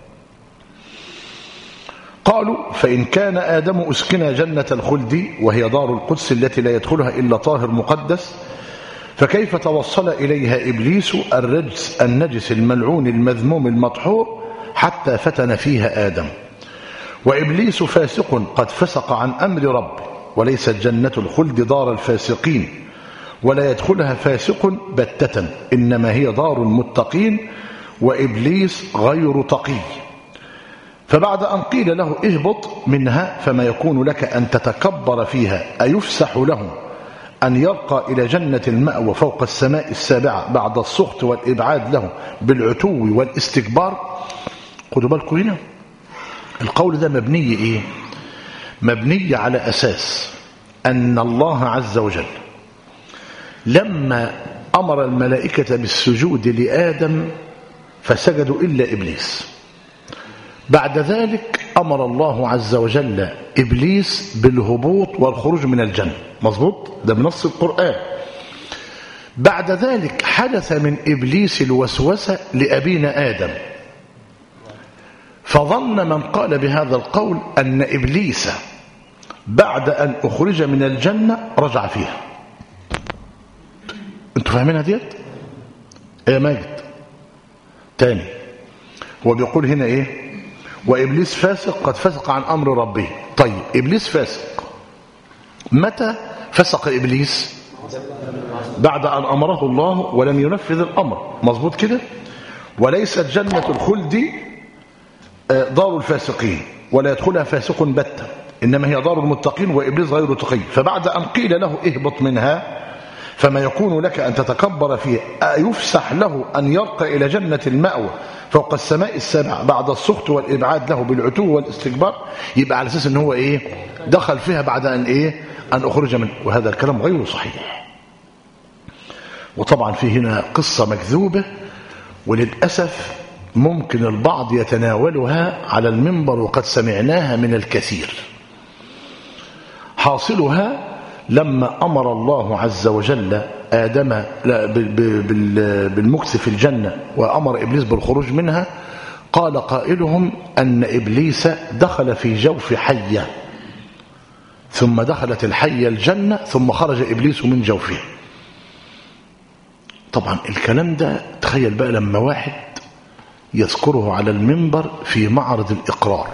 قالوا فإن كان آدم أسكن جنة الخلد وهي دار القدس التي لا يدخلها إلا طاهر مقدس، فكيف توصل إليها إبليس الرجس النجس الملعون المذموم المطحور حتى فتن فيها آدم؟ وإبليس فاسق قد فسق عن أمر ربه، وليست جنة الخلد دار الفاسقين ولا يدخلها فاسق بتة، إنما هي دار المتقين وإبليس غير تقي. فبعد أن قيل له اهبط منها فما يكون لك أن تتكبر فيها أيفسح له أن يرقى إلى جنة المأوى فوق السماء السابعة بعد السخط والإبعاد له بالعتو والاستكبار؟ خدوا بالكم هنا القول ده مبني إيه؟ مبني على أساس أن الله عز وجل لما أمر الملائكة بالسجود لآدم فسجدوا إلا إبليس. بعد ذلك أمر الله عز وجل إبليس بالهبوط والخروج من الجنة. مظبوط؟ ده بنص القرآن. بعد ذلك حدث من إبليس الوسوسة لأبينا آدم، فظن من قال بهذا القول أن إبليس بعد أن أخرج من الجنة رجع فيها. انتوا فاهمينها ديت؟ ايه ماجد تاني هو بيقول هنا ايه؟ وإبليس فاسق قد فسق عن أمر ربه. طيب إبليس فاسق، متى فسق إبليس؟ بعد أن أمره الله ولم ينفذ الأمر، مظبوط كده؟ وليست جنة الخلد دار الفاسقين ولا يدخلها فاسق بتا، إنما هي دار المتقين وإبليس غير تقي. فبعد أن قيل له اهبط منها فما يكون لك أن تتكبر فيه، أيفسح له أن يرقى إلى جنة المأوى فوق السماء السبع بعد السخط والإبعاد له بالعتو والاستكبار؟ يبقى على أساس أنه هو إيه؟ دخل فيها بعد أن إيه؟ أن أخرج منه. وهذا الكلام غير صحيح. وطبعا في هنا قصة مكذوبة، وللأسف ممكن البعض يتناولها على المنبر وقد سمعناها من الكثير. حاصلها لما أمر الله عز وجل آدم بالمكث في الجنة وأمر إبليس بالخروج منها، قال قائلهم أن إبليس دخل في جوف حية، ثم دخلت الحية الجنة، ثم خرج إبليس من جوفه. طبعا الكلام ده تخيل بقى لما واحد يذكره على المنبر في معرض الإقرار.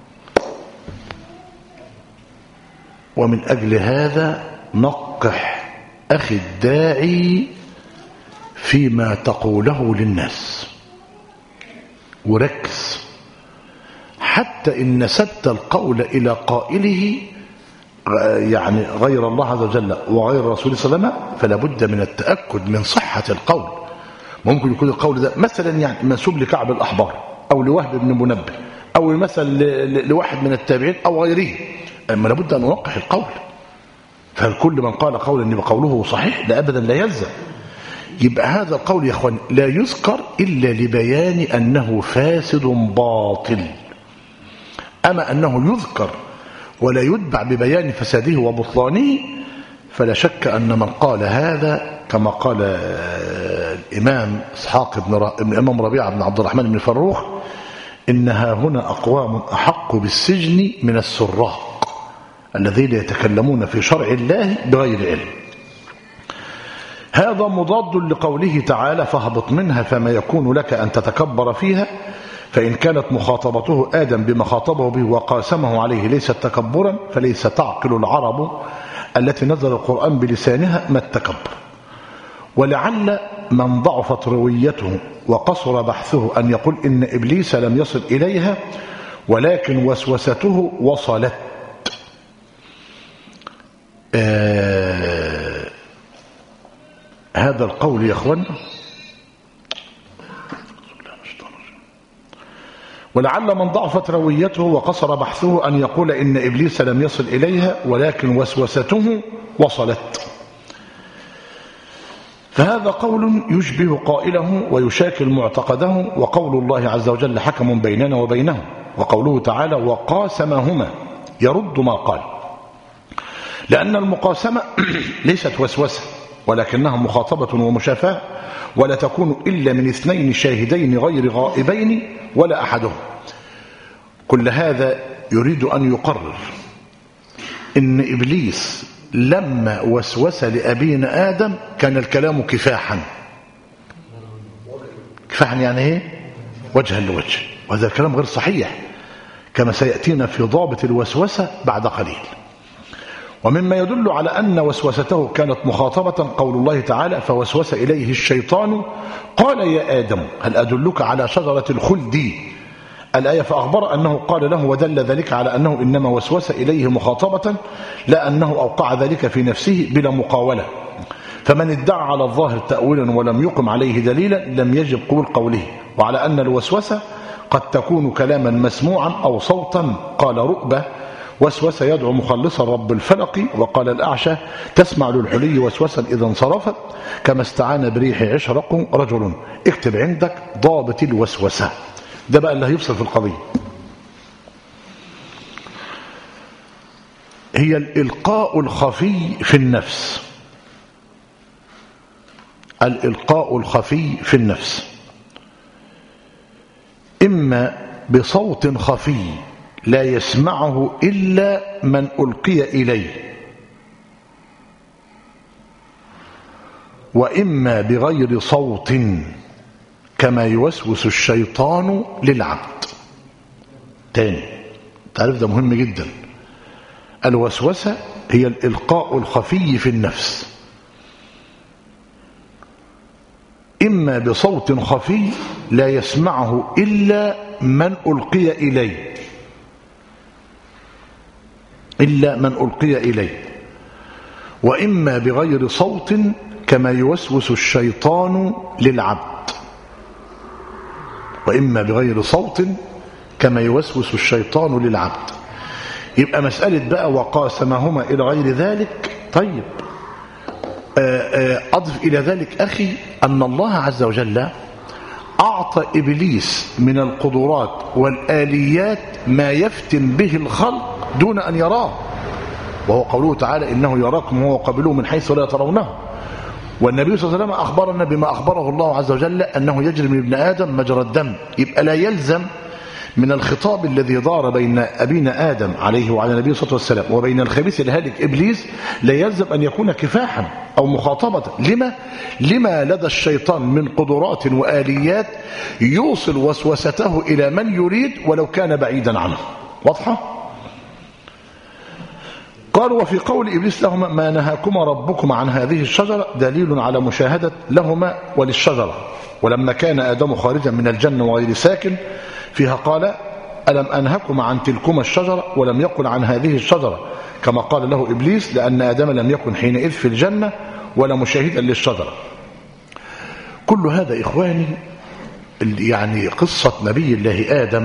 ومن أجل هذا نقح أخي الداعي فيما تقوله للناس، وركز، حتى إن نسبت القول إلى قائله يعني غير الله عز وجل وغير رسوله صلى الله عليه وسلم، فلا بد من التأكد من صحة القول. ممكن يكون القول ده مثلا يعني منسوب لكعب الأحبار أو لوهب بن منبه أو مثلا لواحد من التابعين أو غيره، أما لابد أن نوقح القول. فهل كل من قال قولا يبقى قوله صحيح؟ لا أبدا، لا يلزم. يبقى هذا القول يا أخوان لا يذكر إلا لبيان أنه فاسد باطل. أما أنه يذكر ولا يتبع ببيان فساده وبطلانه، فلا شك أن من قال هذا كما قال الإمام إسحاق بن الإمام ربيعة بن عبد الرحمن بن فروخ: إنها هنا أقوام أحق بالسجن من السراق الذين يتكلمون في شرع الله بغير علم. هذا مضاد لقوله تعالى: فاهبط منها فما يكون لك أن تتكبر فيها. فإن كانت مخاطبته آدم بما خاطبه به وقاسمه عليه ليست تكبرا، فليس تعقل العرب التي نزل القرآن بلسانها ما التكبر. ولعل من ضعفت رويته وقصر بحثه أن يقول إن إبليس لم يصل إليها ولكن وسوسته وصلت. آه هذا القول يا أخوانا، ولعل من ضعفت رويته وقصر بحثه أن يقول إن إبليس لم يصل إليها ولكن وسوسته وصلت. فهذا قول يشبه قائله ويشاكل معتقده. وقول الله عز وجل حكم بيننا وبينهم، وقوله تعالى وقاسمهما يرد ما قال، لأن المقاسمة ليست وسوسة ولكنها مخاطبة ومشافهة، ولا تكون إلا من اثنين شاهدين غير غائبين ولا أحدهم. كل هذا يريد أن يقرر إن إبليس لما وسوس لأبينا آدم كان الكلام كفاحا. كفاحا يعني ايه؟ وجها لوجه. وهذا الكلام غير صحيح كما سيأتينا في ضابط الوسوسة بعد قليل. ومما يدل على أن وسوسته كانت مخاطبة قول الله تعالى: فوسوس إليه الشيطان قال يا آدم هل أدلك على شجرة الخلد؟ الآية فأخبر أنه قال له، ودل ذلك على أنه إنما وسوس إليه مخاطبة، لا أنه أوقع ذلك في نفسه بلا مقاولة. فمن ادعى على الظاهر تأويلا ولم يقم عليه دليلا لم يجب قول قوله. وعلى أن الوسوسة قد تكون كلاما مسموعا أو صوتا. قال رؤبة: وسوس يدعو مخلصا رب الفلق. وقال الأعشى: تسمع للحلي وسوسا إذا انصرفت كما استعان بريح عشرق رجل. اكتب عندك ضابط الوسوسة، ده بقى اللي هيفصل في القضية. هي الإلقاء الخفي في النفس. الإلقاء الخفي في النفس إما بصوت خفي لا يسمعه إلا من ألقي إليه، وإما بغير صوت كما يوسوس الشيطان للعبد. تاني تعرف ده مهم جدا. الوسوسة هي الإلقاء الخفي في النفس، إما بصوت خفي لا يسمعه إلا من ألقي إليه إلا من ألقي إليه وإما بغير صوت كما يوسوس الشيطان للعبد وإما بغير صوت كما يوسوس الشيطان للعبد. يبقى مسألة بقى وقاسمهما إلى غير ذلك. طيب أضف إلى ذلك أخي أن الله عز وجل أعطى إبليس من القدرات والآليات ما يفتن به الخلق دون أن يراه، وهو قوله تعالى إنه يراكم هو وقبيله من حيث لا ترونه. والنبي صلى الله عليه وسلم أخبرنا بما أخبره الله عز وجل أنه يجري من ابن آدم مجرى الدم. يبقى لا يلزم من الخطاب الذي دار بين أبينا آدم عليه وعلى النبي صلى الله عليه وسلم وبين الخبيث الهالك إبليس لا يلزم أن يكون كفاحا أو مخاطبة. لما؟ لما لدى الشيطان من قدرات وآليات يوصل وسوسته إلى من يريد ولو كان بعيدا عنه. واضحة؟ قالوا وفي قول إبليس لهما ما نهاكما ربكما عن هذه الشجرة دليل على مشاهدة لهما وللشجرة. ولما كان آدم خارجا من الجنة وغير ساكن فيها قال ألم أنهكما عن تلكما الشجرة ولم يقل عن هذه الشجرة كما قال له إبليس لأن آدم لم يكن حينئذ في الجنة ولا مشاهدا للشجرة. كل هذا إخواني يعني قصة نبي الله آدم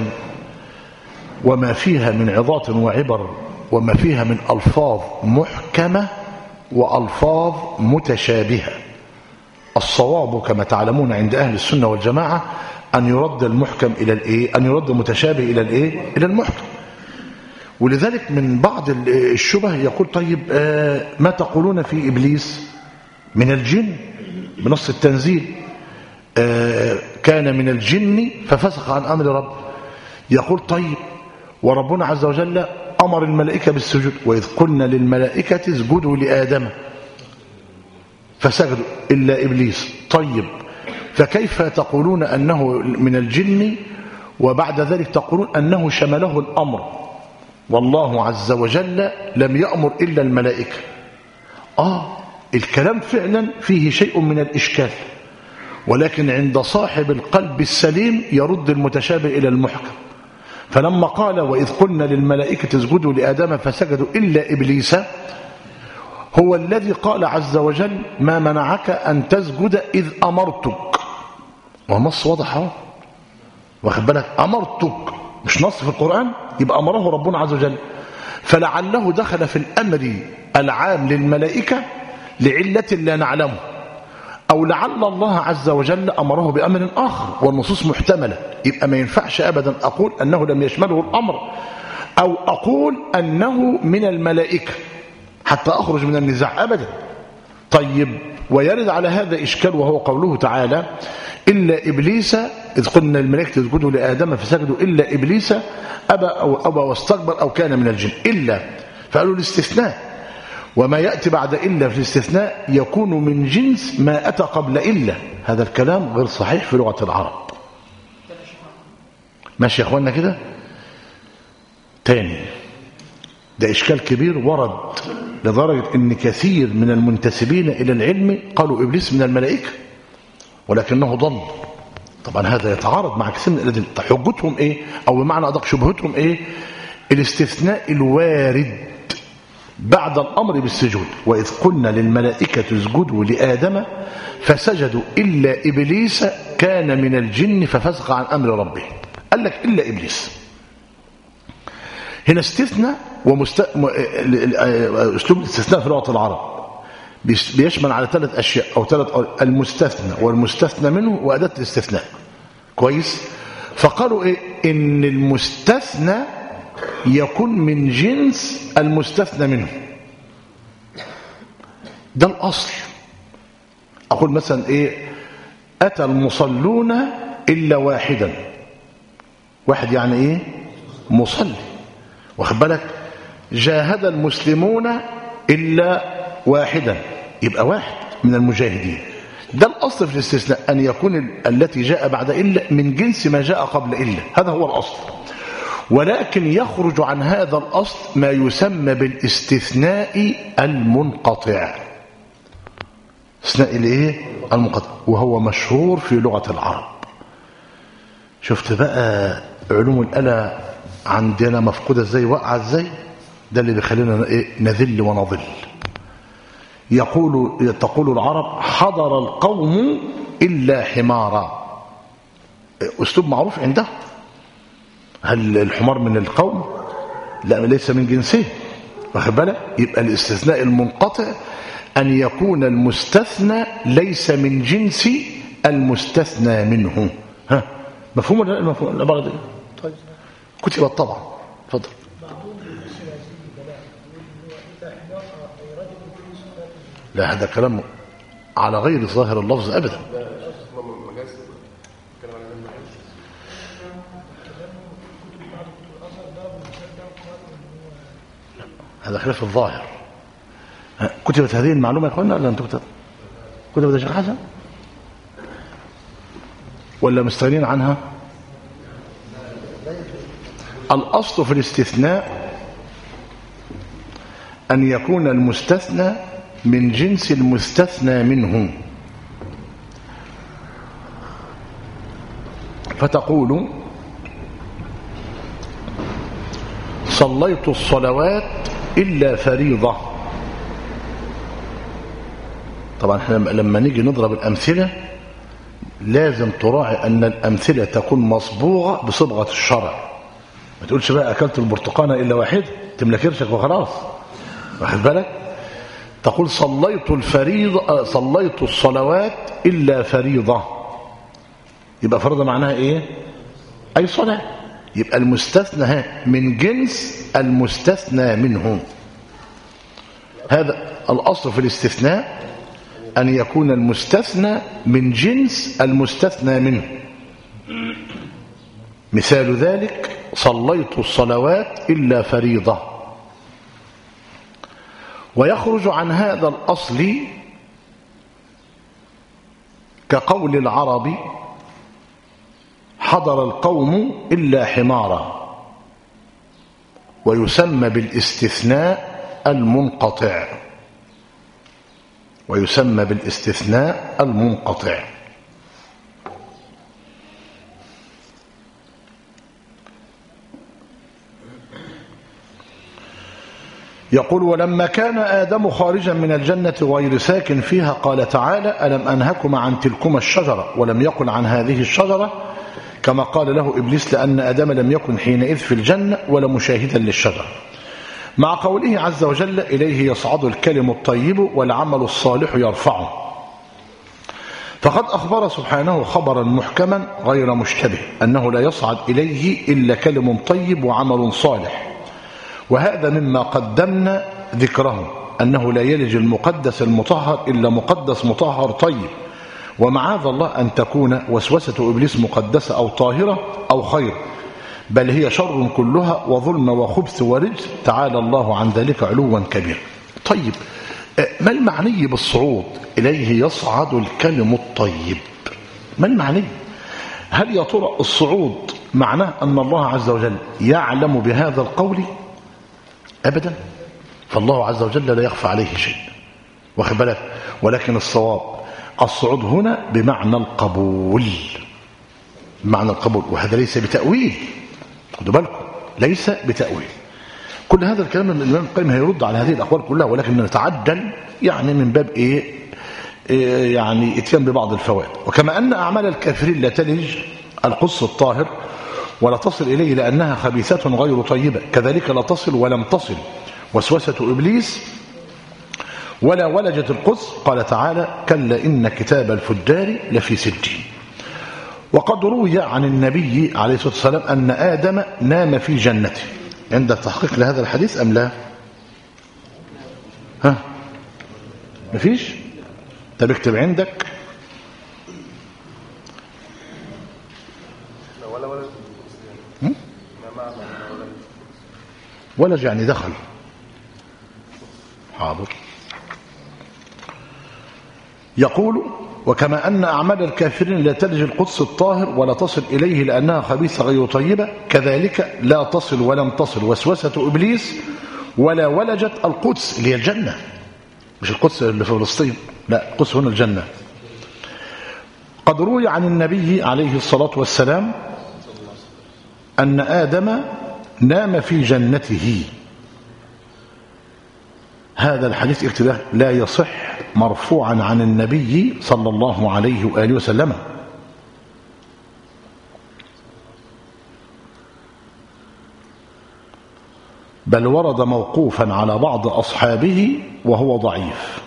وما فيها من عظات وعبر وما فيها من ألفاظ محكمة وألفاظ متشابهة. الصواب كما تعلمون عند أهل السنة والجماعة أن يرد المحكم إلى الإيه؟ أن يرد المتشابه إلى الإيه؟ إلى المحكم. ولذلك من بعض الشبه يقول طيب آه ما تقولون في إبليس من الجن بنص التنزيل آه كان من الجن ففسق عن أمر رب. يقول طيب وربنا عز وجل أمر الملائكة بالسجود وإذ قلنا للملائكة اسجدوا لآدم فسجدوا إلا إبليس. طيب فكيف تقولون أنه من الجن وبعد ذلك تقولون أنه شمله الأمر والله عز وجل لم يأمر إلا الملائكة؟ آه الكلام فعلا فيه شيء من الإشكال، ولكن عند صاحب القلب السليم يرد المتشابه إلى المحكم. فلما قال وإذ قلنا للملائكة اسجدوا لآدم فسجدوا إلا إبليس هو الذي قال عز وجل ما منعك أن تسجد إذ أمرتك، ونص واضح اهو واخد بالك، أمرتك مش نص في القرآن يبقى أمره ربنا عز وجل. فلعله دخل في الأمر العام للملائكة لعلة لا نعلمه، أو لعل الله عز وجل أمره بأمر آخر والنصوص محتملة. يبقى ما ينفعش أبدا أقول أنه لم يشمله الأمر أو أقول أنه من الملائكة حتى أخرج من النزاع أبدا. طيب ويرد على هذا إشكال وهو قوله تعالى إلا إبليس إذ قلنا الملائكة اسجدوا لآدم فسجدوا إلا إبليس أبى أو أبى واستكبر أو كان من الجن. إلا فقالوا الاستثناء، وما يأتي بعد إلا في الاستثناء يكون من جنس ما أتى قبل إلا. هذا الكلام غير صحيح في لغة العرب. ماشي يا أخوانا كده؟ تاني ده إشكال كبير ورد لدرجة أن كثير من المنتسبين إلى العلم قالوا إبليس من الملائكة ولكنه ضل. طبعا هذا يتعارض مع كثير من الذين حجتهم إيه أو بمعنى أدق شبهتهم إيه؟ الاستثناء الوارد بعد الأمر بالسجود وإذ قلنا للملائكة اسجدوا لآدم فسجدوا إلا إبليس كان من الجن ففسق عن أمر ربه. قال لك إلا إبليس. هنا استثناء ومست... أسلوب الاستثناء في لغة العرب بيشمل على ثلاث أشياء أو ثلاث المستثنى والمستثنى منه وأداة الاستثناء. كويس؟ فقالوا إيه؟ إن المستثنى يكون من جنس المستثنى منه. ده الأصل. أقول مثلا إيه؟ أتى المصلون إلا واحدا. واحد يعني إيه؟ مصلي. واخد بالك؟ جاهد المسلمون إلا واحدا، يبقى واحد من المجاهدين. ده الأصل في الاستثناء أن يكون التي جاء بعد إلا من جنس ما جاء قبل إلا. هذا هو الأصل. ولكن يخرج عن هذا الأصل ما يسمى بالاستثناء المنقطع. استثناء الايه؟ المنقطع، وهو مشهور في لغة العرب. شفت بقى علوم الآلة عندنا مفقودة ازاي، وقع ازاي؟ ده اللي بيخلينا ايه؟ نذل ونضل. يقول تقول العرب حضر القوم إلا حمارا. أسلوب معروف عنده. هل الحمار من القوم؟ لا، ليس من جنسه. واخد بالك؟ يبقى الاستثناء المنقطع أن يكون المستثنى ليس من جنس المستثنى منه. ها مفهوم ولا لا المفهوم العبارة دي؟ طيب كتبت طبعا. اتفضل. لا، هذا كلام على غير ظاهر اللفظ أبدا. هذا خلاف الظاهر. كتبت هذه المعلومة يا اخوانا ولا انتم كتبت؟ كتبت يا شيخ حسن ولا مستغنين عنها؟ الأصل في الاستثناء أن يكون المستثنى من جنس المستثنى منه. فتقول صليت الصلوات إلا فريضة. طبعا احنا لما نيجي نضرب الأمثلة لازم تراعي أن الأمثلة تكون مصبوغة بصبغة الشرع. ما تقولش بقى أكلت البرتقانة إلا واحد تملى كرشك وخلاص. واخد بالك؟ تقول صليت الفريضة، صليت الصلوات إلا فريضة. يبقى فريضة معناها إيه؟ أي صلاة. يبقى المستثنى من جنس المستثنى منه. هذا الأصل في الاستثناء أن يكون المستثنى من جنس المستثنى منه. مثال ذلك صليت الصلوات إلا فريضة. ويخرج عن هذا الأصل كقول العرب حضر القوم إلا حمارا، ويسمى بالاستثناء المنقطع. ويسمى بالاستثناء المنقطع. يقول ولما كان آدم خارجا من الجنة غير ساكن فيها قال تعالى ألم أنهكما عن تلكما الشجرة، ولم يقل عن هذه الشجرة كما قال له إبليس لأن آدم لم يكن حينئذ في الجنة ولا مشاهدا للشجرة، مع قوله عز وجل إليه يصعد الكلم الطيب والعمل الصالح يرفعه. فقد أخبر سبحانه خبرا محكما غير مشتبه أنه لا يصعد إليه إلا كلم طيب وعمل صالح. وهذا مما قدمنا ذكره أنه لا يلج المقدس المطهر إلا مقدس مطهر طيب. ومعاذ الله أن تكون وسوسة إبليس مقدسة أو طاهرة أو خير، بل هي شر كلها وظلم وخبث ورجس، تعالى الله عن ذلك علوا كبيرا. طيب ما المعني بالصعود؟ إليه يصعد الكلم الطيب. ما المعني؟ هل يا ترى الصعود معناه أن الله عز وجل يعلم بهذا القول؟ أبدا، فالله عز وجل لا يخفى عليه شيء. واخد بالك؟ ولكن الصواب الصعود هنا بمعنى القبول، بمعنى القبول، وهذا ليس بتأويل. خدوا بالكم، ليس بتأويل. كل هذا الكلام من الإمام القيم هيرد على هذه الأقوال كلها، ولكن نتعجل يعني من باب إيه؟ إيه يعني اتيان ببعض الفوائد. وكما أن أعمال الكافرين لا تلج القدس الطاهر ولا تصل إليه لأنها خبيثة غير طيبة، كذلك لا تصل ولم تصل وسوسة إبليس ولا ولجت القدس. قال تعالى كلا إن كتاب الفجار لفي سجين. وقد روي عن النبي عليه الصلاة والسلام أن آدم نام في جنته. عندك تحقيق لهذا الحديث أم لا؟ ها مفيش؟ طب اكتب عندك ولج يعني دخل. حاضر. يقول وكما أن أعمال الكافرين لا تلج القدس الطاهر ولا تصل إليه لأنها خبيثة غير طيبة، كذلك لا تصل ولم تصل وسوسة إبليس ولا ولجت القدس اللي هي الجنة، مش القدس اللي في فلسطين، لا القدس هنا الجنة. قد روي عن النبي عليه الصلاة والسلام أن آدم نام في جنته. هذا الحديث اكتباه لا يصح مرفوعا عن النبي صلى الله عليه وآله وسلم، بل ورد موقوفا على بعض أصحابه وهو ضعيف.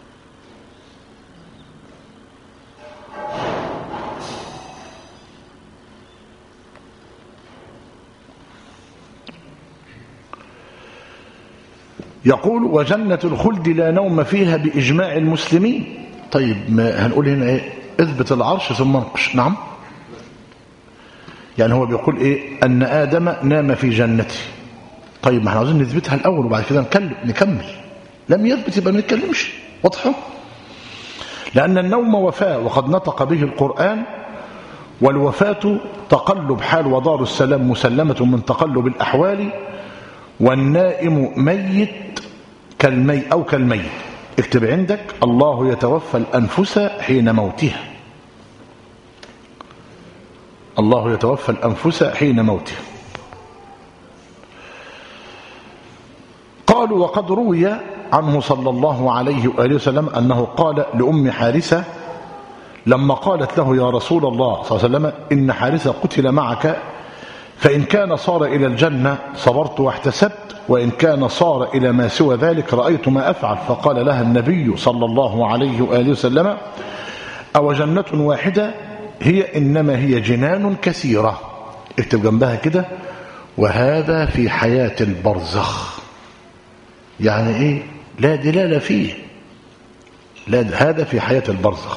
يقول وجنة الخلد لا نوم فيها بإجماع المسلمين. طيب ما هنقول هنا ايه؟ اثبت العرش ثم انقش. نعم، يعني هو بيقول ايه؟ أن آدم نام في جنته. طيب ما احنا عاوزين نثبتها الأول وبعد كده نكلم نكمل. لم يثبت يبقى ما نتكلمش. واضحه؟ لأن النوم وفاة وقد نطق به القرآن، والوفاة تقلب حال ودار السلام مسلمة من تقلب الأحوال، والنائم ميت كالمي أو كالميت. اكتب عندك الله يتوفى الأنفس حين موتها. الله يتوفى الأنفس حين موتها. قالوا وقد روي عنه صلى الله عليه وآله وسلم أنه قال لأم حارثة لما قالت له يا رسول الله صلى الله عليه وسلم إن حارثة قتل معك، فإن كان صار إلى الجنة صبرت واحتسبت، وإن كان صار إلى ما سوى ذلك رأيت ما أفعل. فقال لها النبي صلى الله عليه وآله وسلم أو جنة واحدة هي إنما هي جنان كثيرة. اكتب جنبها كده وهذا في حياة البرزخ. يعني إيه؟ لا دلالة فيه، لا هذا في حياة البرزخ.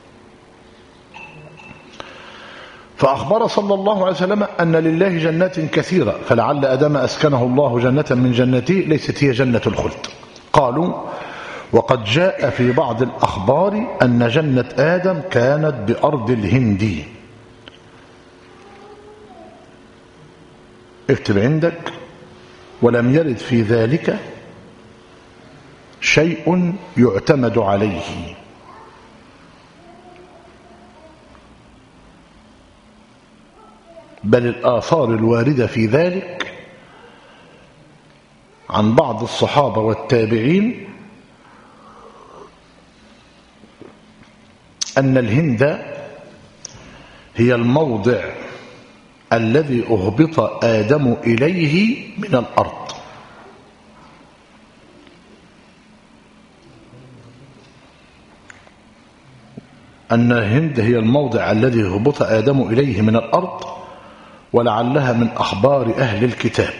فأخبر صلى الله عليه وسلم أن لله جنات كثيرة، فلعل آدم أسكنه الله جنة من جنته ليست هي جنة الخلد. قالوا وقد جاء في بعض الأخبار أن جنة آدم كانت بأرض الهند. اكتب عندك ولم يرد في ذلك شيء يعتمد عليه. بل الآثار الواردة في ذلك عن بعض الصحابة والتابعين أن الهند هي الموضع الذي أهبط آدم إليه من الأرض. أن الهند هي الموضع الذي هبط آدم إليه من الأرض، ولعلها من أخبار أهل الكتاب.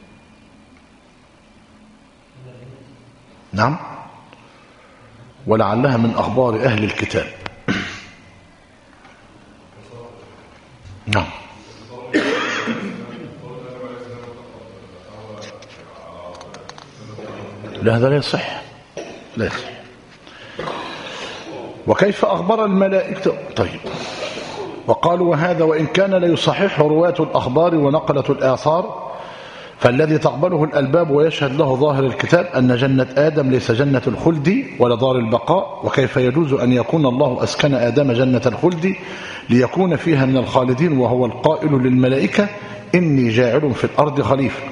نعم، ولعلها من أخبار أهل الكتاب. نعم. لا هذا لا يصح، لا يصح. وكيف أخبر الملائكة؟ طيب وقالوا وهذا وإن كان ليصحح رواة الأخبار ونقلة الآثار، فالذي تقبله الألباب ويشهد له ظاهر الكتاب أن جنة آدم ليس جنة الخلد ولا دار البقاء. وكيف يجوز أن يكون الله أسكن آدم جنة الخلد ليكون فيها من الخالدين وهو القائل للملائكة إني جاعل في الأرض خليفة.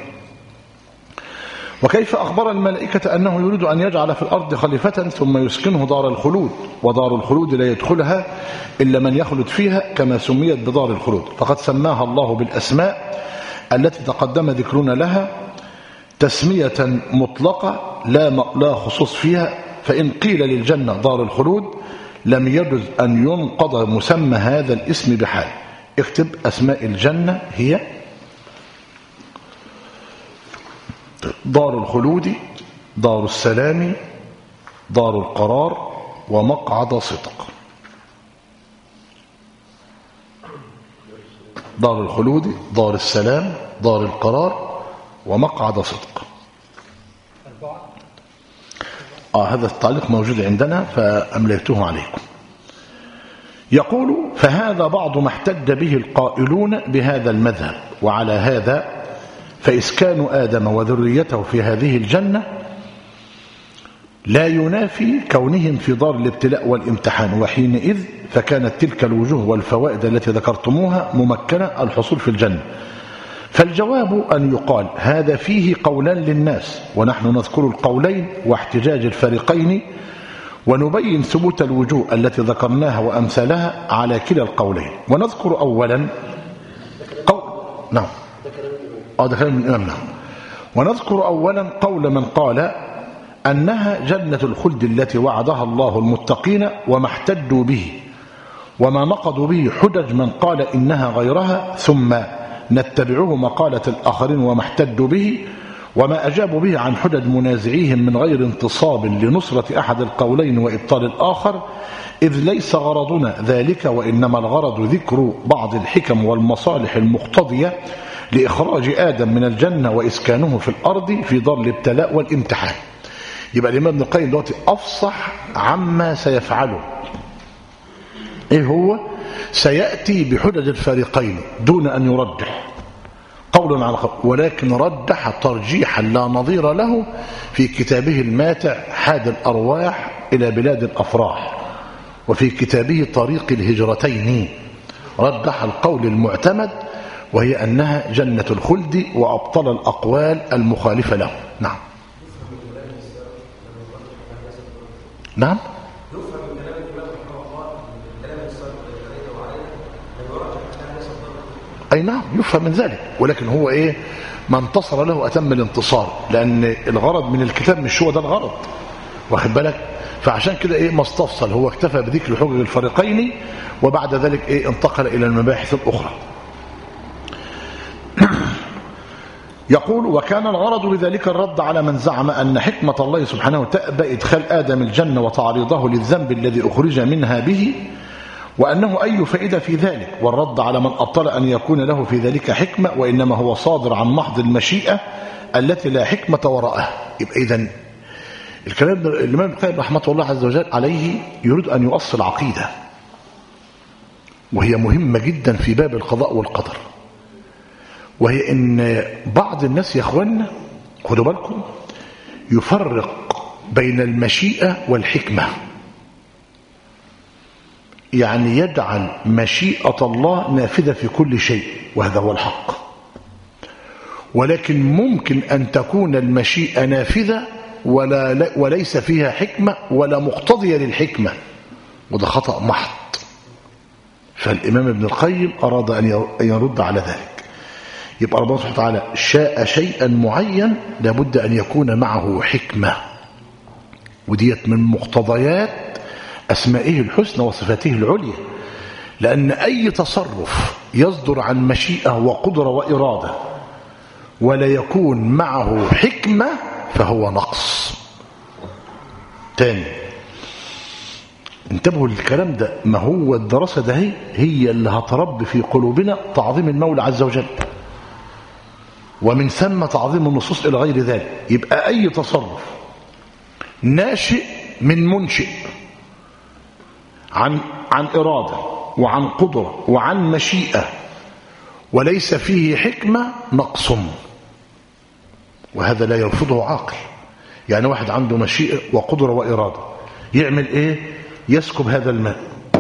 وكيف أخبر الملائكة أنه يريد أن يجعل في الأرض خليفة ثم يسكنه دار الخلود، ودار الخلود لا يدخلها إلا من يخلد فيها كما سميت بدار الخلود، فقد سماها الله بالأسماء التي تقدم ذكرنا لها تسمية مطلقة لا لا خصوص فيها. فإن قيل للجنة دار الخلود لم يجوز أن ينقض مسمى هذا الاسم بحال. اكتب أسماء الجنة هي دار الخلود، دار السلام، دار القرار، ومقعد صدق. دار الخلود، دار السلام، دار القرار، ومقعد صدق. آه هذا التعليق موجود عندنا فأمليته عليكم. يقول فهذا بعض ما احتج به القائلون بهذا المذهب، وعلى هذا فإسكان آدم وذريته في هذه الجنة لا ينافي كونهم في دار الابتلاء والامتحان، وحينئذ فكانت تلك الوجوه والفوائد التي ذكرتموها ممكنة الحصول في الجنة. فالجواب أن يقال هذا فيه قولان للناس، ونحن نذكر القولين واحتجاج الفريقين، ونبين ثبوت الوجوه التي ذكرناها وأمثالها على كلا القولين. ونذكر أولا قول نعم آه ده كلام من الإمام نعم ونذكر أولا قول من قال أنها جنة الخلد التي وعدها الله المتقين وما احتجوا به، وما نقضوا به حجج من قال إنها غيرها، ثم نتبعه مقالة الآخرين وما احتجوا به، وما أجابوا به عن حجج منازعيهم من غير انتصاب لنصرة أحد القولين وإبطال الآخر، إذ ليس غرضنا ذلك، وإنما الغرض ذكر بعض الحكم والمصالح المقتضية لإخراج آدم من الجنة وإسكانه في الأرض في دار الابتلاء والامتحان. يبقى الإمام ابن القيم دلوقتي أفصح عما سيفعله. إيه هو؟ سيأتي بحجج الفريقين دون أن يرجح قولا على قول، ولكن رجح ترجيحا لا نظير له في كتابه الماتع حاد الأرواح إلى بلاد الأفراح، وفي كتابه طريق الهجرتين رجح القول المعتمد، وهي أنها جنة الخلد، وأبطل الأقوال المخالفة له. نعم نعم أي نعم يفهم من ذلك، ولكن هو إيه ما انتصر له أتم الانتصار، لأن الغرض من الكتاب مش هو ده الغرض، واخد بالك؟ فعشان كده إيه ما استفصل، هو اكتفى بذكر حجج الفريقين، وبعد ذلك إيه انتقل إلى المباحث الأخرى. يقول وكان الغرض بذلك الرد على من زعم أن حكمة الله سبحانه تأبى إدخال آدم الجنة وتعريضه للذنب الذي أخرج منها به، وأنه أي فائدة في ذلك، والرد على من أبطل أن يكون له في ذلك حكمة، وإنما هو صادر عن محض المشيئة التي لا حكمة وراءها. يبقى إذن الكلام الإمام ابن القيم رحمة الله عز وجل عليه يريد أن يؤصل عقيدة، وهي مهمة جدا في باب القضاء والقدر، وهي ان بعض الناس يا اخوانا خدوا بالكم يفرق بين المشيئة والحكمة، يعني يجعل مشيئة الله نافذة في كل شيء، وهذا هو الحق، ولكن ممكن أن تكون المشيئة نافذة ولا وليس فيها حكمة ولا مقتضية للحكمة، وده خطأ محض. فالإمام ابن القيم أراد أن يرد على ذلك. يبقى ربنا سبحانه وتعالى شاء شيئا معين لابد أن يكون معه حكمة، وديت من مقتضيات أسمائه الحسنى وصفاته العليا، لأن أي تصرف يصدر عن مشيئة وقدرة وإرادة ولا يكون معه حكمة فهو نقص. تاني انتبهوا للكلام ده، ما هو الدراسة ده هي, هي اللي هتربي في قلوبنا تعظيم المولى عز وجل، ومن ثم تعظيم النصوص إلى غير ذلك. يبقى أي تصرف ناشئ من منشئ عن عن إرادة وعن قدرة وعن مشيئة وليس فيه حكمة نقص، وهذا لا يرفضه عاقل. يعني واحد عنده مشيئة وقدرة وإرادة يعمل إيه؟ يسكب هذا الماء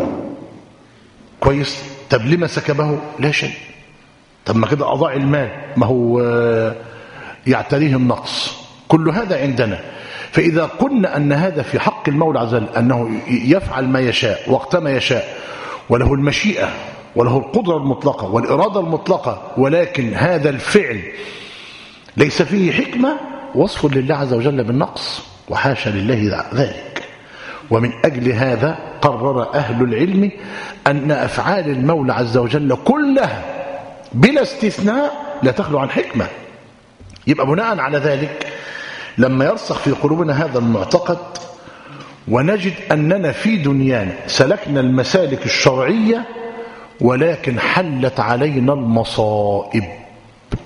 كويس، طب لما سكبه؟ لا شيء. طب ما كده أضاع المال، ما هو يعتريه النقص. كل هذا عندنا. فإذا قلنا أن هذا في حق المولى عز وجل أنه يفعل ما يشاء وقت ما يشاء، وله المشيئة وله القدرة المطلقة والإرادة المطلقة، ولكن هذا الفعل ليس فيه حكمة، وصف لله عز وجل بالنقص، وحاشا لله ذلك. ومن أجل هذا قرر أهل العلم أن أفعال المولى عز وجل كلها بلا استثناء لا تخلو عن حكمة. يبقى بناء على ذلك لما يرسخ في قلوبنا هذا المعتقد ونجد أننا في دنيانا سلكنا المسالك الشرعية ولكن حلت علينا المصائب،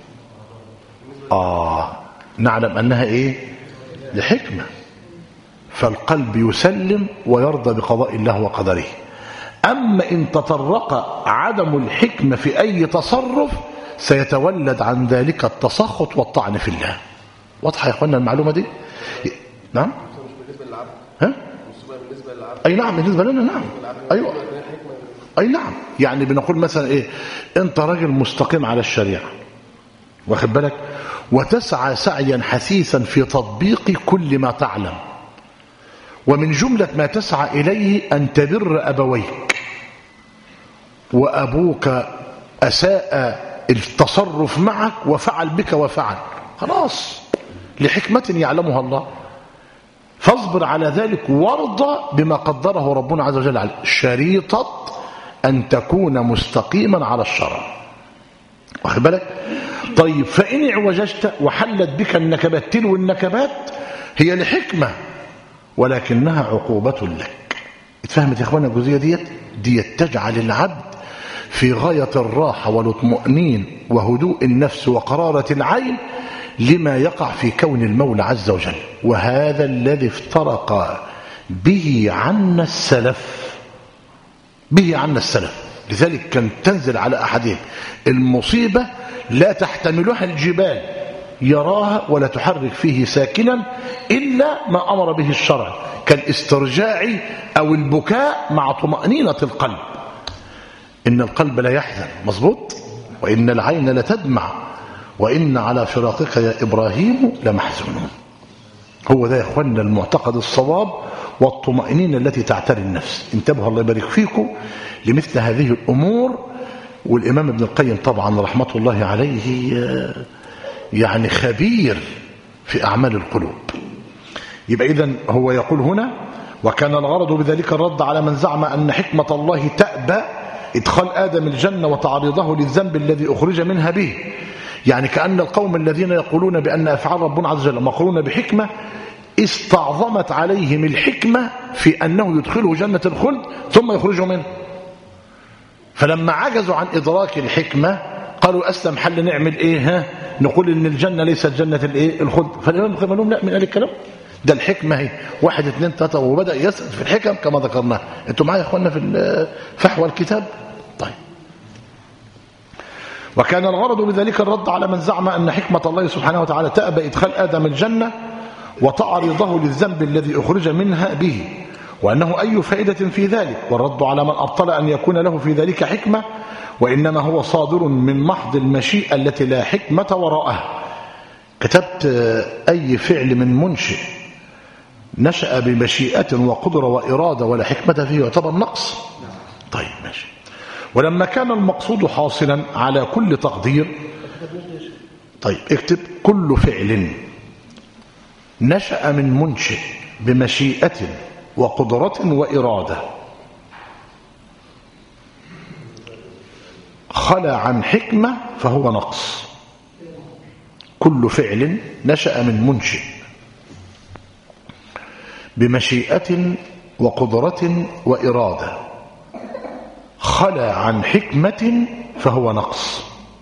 آه نعلم أنها إيه؟ لحكمة. فالقلب يسلم ويرضى بقضاء الله وقدره. أما إن تطرق عدم الحكمة في أي تصرف سيتولد عن ذلك التسخط والطعن في الله. واضحة يا أخوانا المعلومة دي؟ نعم؟ مش بالنسبة للعبد. ها؟ مش بالنسبة للعبد. أي نعم بالنسبة لنا نعم. أيوة. أي نعم. يعني بنقول مثلا إيه؟ أنت راجل مستقيم على الشريعة، واخد بالك، وتسعى سعيا حثيثا في تطبيق كل ما تعلم، ومن جملة ما تسعى إليه أن تبر أبويك، وأبوك أساء التصرف معك وفعل بك وفعل، خلاص لحكمة يعلمها الله، فاصبر على ذلك وارضى بما قدره ربنا عز وجل عليك، شريطة أن تكون مستقيما على الشرع، واخد بالك. طيب فإن اعوججت وحلت بك النكبات، تلو النكبات هي لحكمة ولكنها عقوبة لك. اتفهمت يا اخوانا الجزئية ديت؟ ديت تجعل العبد في غاية الراحة والاطمئنين وهدوء النفس وقرارة العين لما يقع في كون المولى عز وجل. وهذا الذي افترق به عنا السلف، به عنا السلف. لذلك كان تنزل على أحدهم المصيبة لا تحتملها الجبال يراها ولا تحرك فيه ساكنا إلا ما أمر به الشرع، كالاسترجاع أو البكاء مع طمأنينة القلب. إن القلب لا يحزن، مظبوط، وإن العين لتدمع، وإن على فراقك يا إبراهيم لمحزونون. هو ده يا إخواننا المعتقد الصواب والطمأنينة التي تعتري النفس. انتبهوا الله يبارك فيكم لمثل هذه الأمور. والإمام ابن القيم طبعا رحمة الله عليه يعني خبير في أعمال القلوب. يبقى إذن هو يقول هنا: وكان الغرض بذلك الرد على من زعم أن حكمة الله تأبى إدخال آدم الجنة وتعريضه للذنب الذي أخرج منها به. يعني كأن القوم الذين يقولون بأن أفعال ربنا عز وجل مقرونة بحكمة استعظمت عليهم الحكمة في أنه يدخله جنة الخلد ثم يخرجه منه، فلما عجزوا عن إدراك الحكمة قالوا أسلم حل نعمل إيه؟ ها نقول إن الجنة ليست جنة الإيه؟ الخلد. فالإمام ابن القيم لا، من قال الكلام ده الحكمة هي واحد اثنين ثلاثة، وبدأ يسأل في الحكم كما ذكرناه. أنتم معايا يا إخواننا في فحوى الكتاب؟ طيب. وكان الغرض بذلك الرد على من زعم أن حكمة الله سبحانه وتعالى تأبى إدخال آدم الجنة وتعريضه للذنب الذي أخرج منها به، وأنه أي فائدة في ذلك، والرد على من أبطل أن يكون له في ذلك حكمة، وإنما هو صادر من محض المشيئة التي لا حكمة وراءها. كتبت أي فعل من منشئ نشأ بمشيئة وقدرة وإرادة ولا حكمة فيه يعتبر نقص. طيب ماشي. ولما كان المقصود حاصلا على كل تقدير، طيب اكتب: كل فعل نشأ من منشئ بمشيئة وقدرة وإرادة خلى عن حكمة فهو نقص. كل فعل نشأ من منشئ بمشيئة وقدرة وإرادة خلى عن حكمة فهو نقص.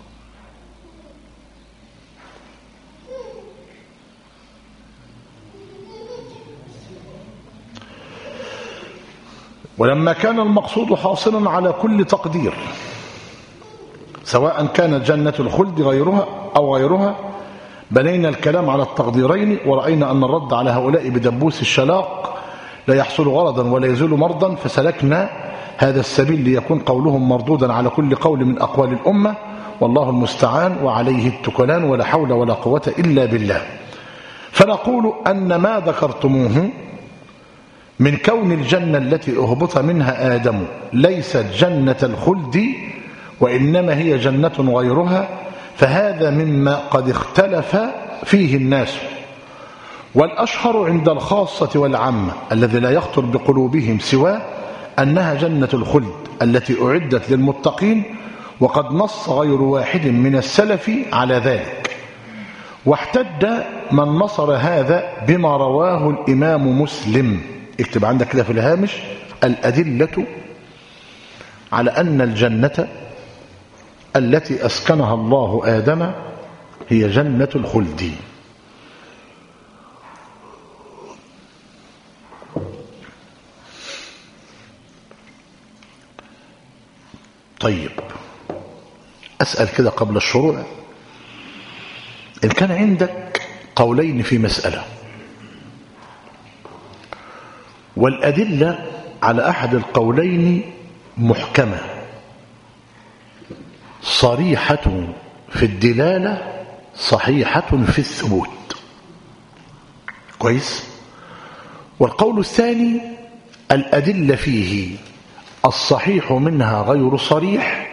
ولما كان المقصود حاصلا على كل تقدير، سواء كانت جنة الخلد غيرها أو غيرها، بنينا الكلام على التقديرين، ورأينا أن الرد على هؤلاء بدبوس الشلاق لا يحصل غرضا ولا يزول مرضا، فسلكنا هذا السبيل ليكون قولهم مردودا على كل قول من أقوال الأمة، والله المستعان وعليه التكلان، ولا حول ولا قوة إلا بالله. فنقول أن ما ذكرتموه من كون الجنة التي أهبط منها آدم ليست جنة الخلد وإنما هي جنة غيرها، فهذا مما قد اختلف فيه الناس، والأشهر عند الخاصة والعامة الذي لا يخطر بقلوبهم سوى أنها جنة الخلد التي أعدت للمتقين، وقد نص غير واحد من السلف على ذلك. واحتج من نصر هذا بما رواه الإمام مسلم. اكتب عندك كده في الهامش: الأدلة على أن الجنة التي أسكنها الله آدم هي جنة الخلد. طيب أسأل كده قبل الشروع، إن كان عندك قولين في مسألة والأدلة على أحد القولين محكمة صريحة في الدلالة صحيحة في الثبوت، كويس، والقول الثاني الأدلة فيه الصحيح منها غير صريح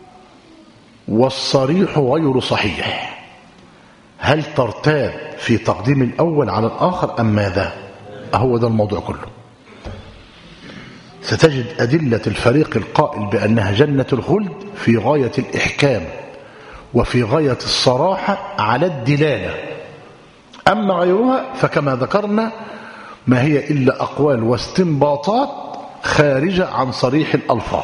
والصريح غير صحيح، هل ترتاب في تقديم الأول على الآخر أم ماذا؟ هو ده الموضوع كله. ستجد أدلة الفريق القائل بأنها جنة الخلد في غاية الإحكام وفي غاية الصراحة على الدلالة، أما غيرها فكما ذكرنا ما هي إلا أقوال واستنباطات خارجة عن صريح الألفاظ.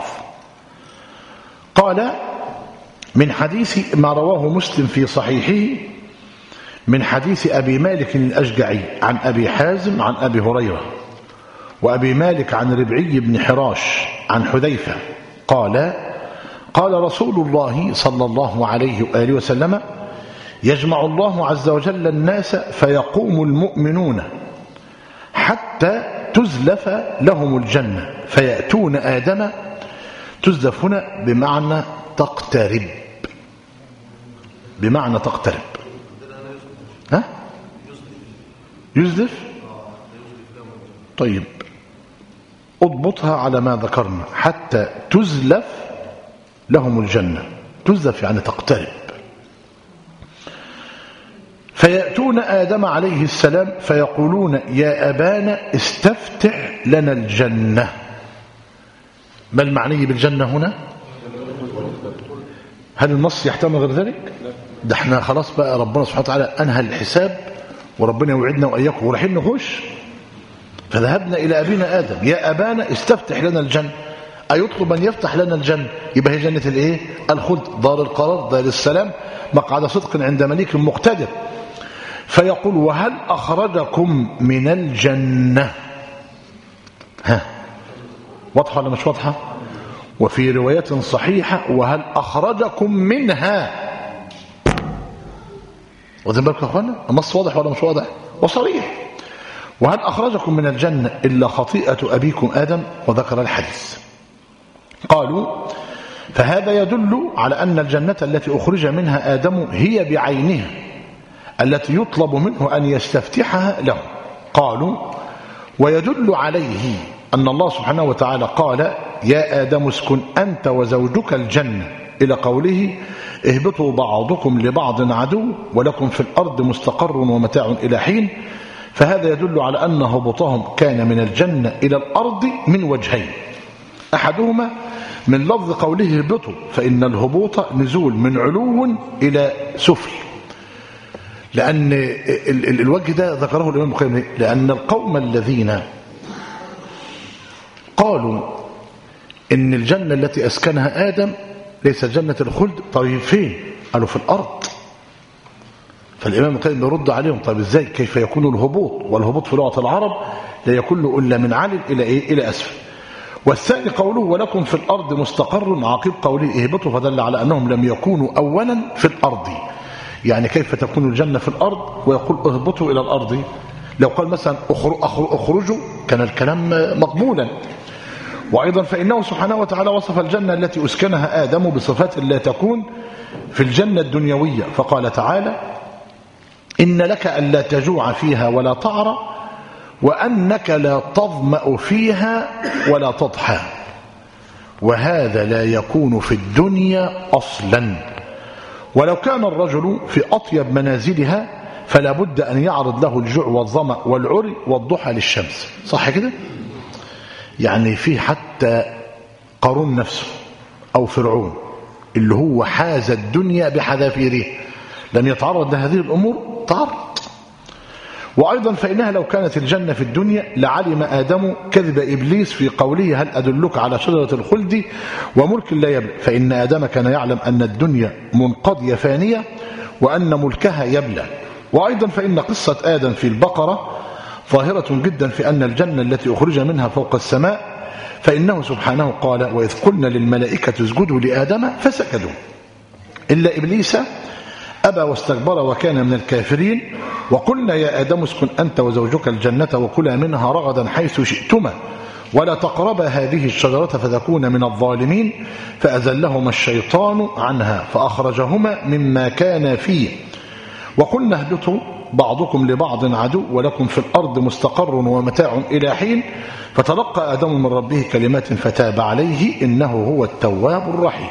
قال من حديث ما رواه مسلم في صحيحه من حديث أبي مالك الأشجعي عن أبي حازم عن أبي هريرة وأبي مالك عن ربعي بن حراش عن حذيفة قال قال رسول الله صلى الله عليه وآله وسلم يجمع الله عز وجل الناس فيقوم المؤمنون حتى تزلف لهم الجنة فيأتون آدم، تزلف هنا بمعنى تقترب، بمعنى تقترب، ها؟ يزلف. طيب اضبطها على ما ذكرنا، حتى تزلف لهم الجنة، تزلف يعني تقترب. فيأتون آدم عليه السلام فيقولون يا أبانا استفتح لنا الجنة. ما المعني بالجنة هنا؟ هل النص يحتمل غير ذلك؟ ده احنا خلاص بقى ربنا سبحانه وتعالى أنهى الحساب وربنا يوعدنا وإياكم ورايحين نخش، فذهبنا إلى أبينا آدم يا أبانا استفتح لنا الجنة، أيطلب أن يفتح لنا الجنة، يبقى هي جنة الإيه؟ الخلد، دار القرار، دار السلام، مقعد صدق عند مليك مقتدر. فيقول وهل أخرجكم من الجنة؟ ها واضحة ولا مش واضحة؟ وفي رواية صحيحة وهل أخرجكم منها؟ واخدين بالكم يا اخوانا؟ النص واضح ولا مش واضح؟ وصريح. وهل أخرجكم من الجنة إلا خطيئة أبيكم آدم؟ وذكر الحديث. قالوا فهذا يدل على أن الجنة التي أخرج منها آدم هي بعينها التي يطلب منه أن يستفتحها له. قالوا ويدل عليه أن الله سبحانه وتعالى قال يا آدم اسكن أنت وزوجك الجنة إلى قوله اهبطوا بعضكم لبعض عدو ولكم في الأرض مستقر ومتاع إلى حين. فهذا يدل على أن هبوطهم كان من الجنة إلى الأرض من وجهين، أحدهما من لفظ قوله اهبطوا، فإن الهبوط نزول من علو إلى سفل، لأن الوجه ده ذكره الإمام القيم، لأن القوم الذين قالوا إن الجنة التي أسكنها آدم ليست جنة الخلد، طيب فين؟ قالوا في الأرض. فالإمام القيم يرد عليهم طيب إزاي؟ كيف يكون الهبوط؟ والهبوط في لغة العرب لا يكون إلا من عالٍ إلى إيه؟ إلى أسفل. والثاني قوله ولكم في الأرض مستقر عقيب قوله اهبطوا، فدل على أنهم لم يكونوا أولا في الأرض. يعني كيف تكون الجنة في الأرض ويقول اهبطوا إلى الأرض؟ لو قال مثلا اخرجوا كان الكلام مقبولا. وأيضا فإنه سبحانه وتعالى وصف الجنة التي أسكنها آدم بصفات لا تكون في الجنة الدنيوية، فقال تعالى إن لك ألا تجوع فيها ولا تعرى وأنك لا تظمأ فيها ولا تضحى، وهذا لا يكون في الدنيا أصلا. ولو كان الرجل في أطيب منازلها فلا بد أن يعرض له الجوع والظمأ والعري والضحى للشمس، صح كده؟ يعني في حتى قارون نفسه أو فرعون اللي هو حاز الدنيا بحذافيره لم يتعرض لهذه الأمور، تعرض. وأيضا فإنها لو كانت الجنة في الدنيا لعلم آدم كذب إبليس في قوله هل أدلك على شجرة الخلد وملك لا يبلى، فإن آدم كان يعلم أن الدنيا منقضية فانية وأن ملكها يبلى. وأيضا فإن قصة آدم في البقرة ظاهرة جدا في أن الجنة التي أخرج منها فوق السماء فإنه سبحانه قال وإذ قلنا للملائكة اسجدوا لآدم فسجدوا إلا إبليس أبى واستكبر وكان من الكافرين وقلنا يا آدم اسكن أنت وزوجك الجنة وكلا منها رغدا حيث شئتما ولا تقربا هذه الشجرة فتكون من الظالمين فأزلهما الشيطان عنها فأخرجهما مما كان فيه وقلنا اهبطوا بعضكم لبعض عدو ولكم في الأرض مستقر ومتاع إلى حين فتلقى آدم من ربه كلمات فتاب عليه إنه هو التواب الرحيم.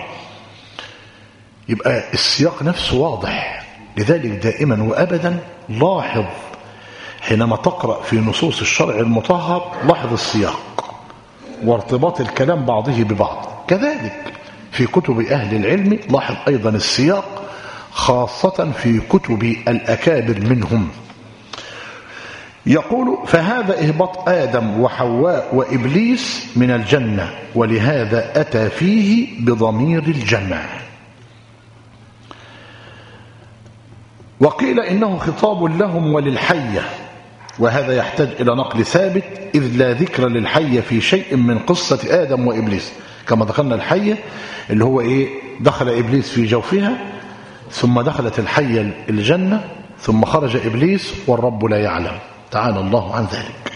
يبقى السياق نفسه واضح، لذلك دائما وأبدا لاحظ حينما تقرأ في نصوص الشرع المطهر لاحظ السياق وارتباط الكلام بعضه ببعض. كذلك في كتب أهل العلم لاحظ أيضا السياق، خاصة في كتب الأكابر منهم. يقول فهذا إهباط آدم وحواء وإبليس من الجنة ولهذا أتى فيه بضمير الجمع. وقيل إنه خطاب لهم وللحية وهذا يحتاج إلى نقل ثابت إذ لا ذكر للحية في شيء من قصة آدم وإبليس كما دخلنا الحية اللي هو إيه دخل إبليس في جوفها ثم دخلت الحية الجنة ثم خرج إبليس والرب لا يعلم تعالى الله عن ذلك.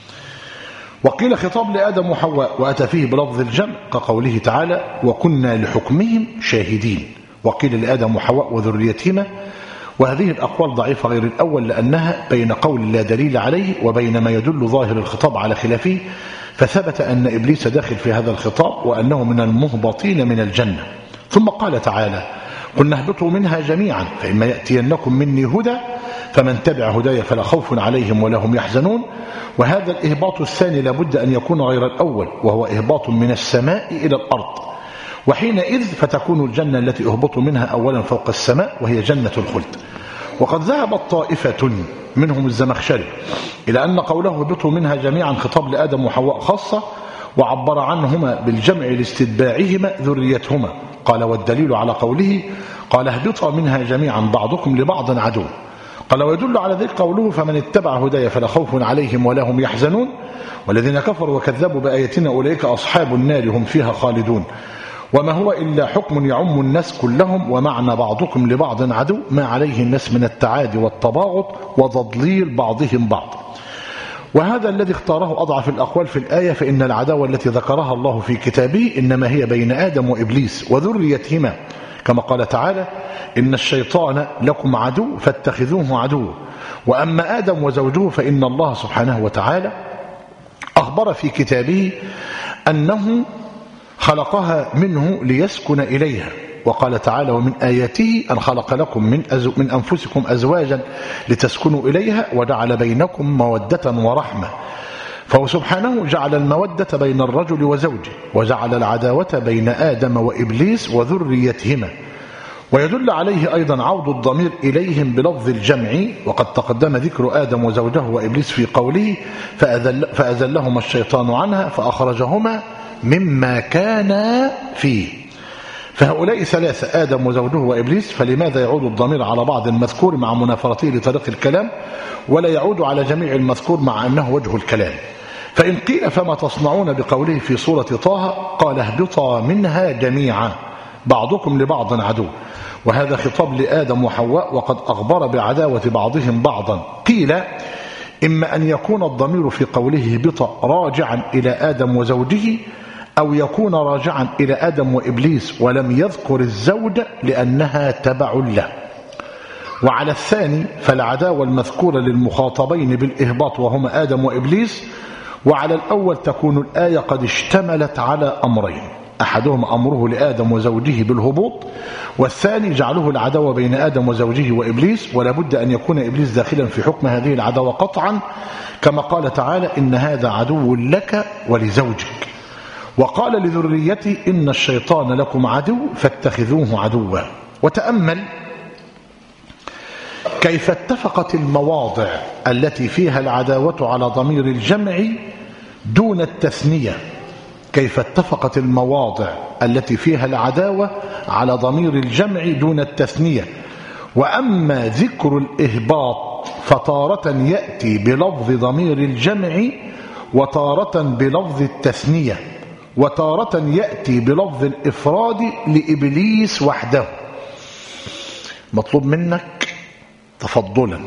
وقيل خطاب لآدم وحواء وأتى فيه بلفظ الجمع كقوله تعالى وكنا لحكمهم شاهدين وقيل لآدم وحواء وذريتهما وهذه الأقوال ضعيفة غير الأول لأنها بين قول لا دليل عليه وبين ما يدل ظاهر الخطاب على خلافه فثبت أن إبليس داخل في هذا الخطاب وأنه من المهبطين من الجنة. ثم قال تعالى قلنا اهبطوا منها جميعا فإما يأتينكم مني هدى فمن تبع هدايا فلا خوف عليهم ولا هم يحزنون. وهذا الإهباط الثاني لابد أن يكون غير الأول وهو إهباط من السماء إلى الأرض وحينئذ فتكون الجنة التي أهبطوا منها أولا فوق السماء وهي جنة الخلد. وقد ذهبت طائفة منهم الزمخشري إلى أن قوله اهبطوا منها جميعا خطاب لآدم وحواء خاصة وعبر عنهما بالجمع لاستتباعهما ذريتهما. قال والدليل على قوله قال اهبطا منها جميعا بعضكم لبعض عدو. قال ويدل على ذلك قوله فمن اتبع هدايا فلا خوف عليهم ولا هم يحزنون والذين كفروا وكذبوا بآياتنا أولئك أصحاب النار هم فيها خالدون. وما هو إلا حكم يعم الناس كلهم ومعنى بعضكم لبعض عدو ما عليه الناس من التعادي والتباغض وتضليل بعضهم بعض. وهذا الذي اختاره أضعف الأقوال في الآية فإن العداوة التي ذكرها الله في كتابه إنما هي بين آدم وإبليس وذريتهما كما قال تعالى إن الشيطان لكم عدو فاتخذوه عدو. وأما آدم وزوجه فإن الله سبحانه وتعالى أخبر في كتابه أنه خلقها منه ليسكن إليها وقال تعالى ومن آياته أن خلق لكم من, أزو من أنفسكم أزواجا لتسكنوا إليها وجعل بينكم مودة ورحمة. فهو سبحانه جعل المودة بين الرجل وزوجه وجعل العداوة بين آدم وإبليس وذريتهما. ويدل عليه أيضا عود الضمير إليهم بلفظ الجمع وقد تقدم ذكر آدم وزوجه وإبليس في قوله فأذل فأزلهما الشيطان عنها فأخرجهما مما كان فيه. فهؤلاء ثلاثة آدم وزوجه وإبليس فلماذا يعود الضمير على بعض المذكور مع منافرته لطريق الكلام ولا يعود على جميع المذكور مع أنه وجه الكلام؟ فإن قيل فما تصنعون بقوله في سورة طه قال اهبطا منها جميعا بعضكم لبعض عدو وهذا خطاب لآدم وحواء وقد أخبر بعداوة بعضهم بعضا. قيل إما أن يكون الضمير في قوله اهبطا راجعا إلى آدم وزوجه أو يكون راجعا إلى آدم وإبليس ولم يذكر الزوج لأنها تبع له. وعلى الثاني فالعداوة المذكورة للمخاطبين بالإهباط وهما آدم وإبليس وعلى الأول تكون الآية قد اشتملت على أمرين أحدهما أمره لآدم وزوجه بالهبوط والثاني جعله العداوة بين آدم وزوجه وإبليس ولا بد أن يكون إبليس داخلا في حكم هذه العداوة قطعا كما قال تعالى إن هذا عدو لك ولزوجك. وقال لذريته إن الشيطان لكم عدو فاتخذوه عدوا. وتأمل كيف اتفقت المواضع التي فيها العداوة على ضمير الجمع دون التثنية كيف اتفقت المواضع التي فيها العداوة على ضمير الجمع دون التثنية. وأما ذكر الإهباط فتارة يأتي بلفظ ضمير الجمع وتارة بلفظ التثنية وتارة يأتي بلفظ الإفراد لإبليس وحده. مطلوب منك تفضلا.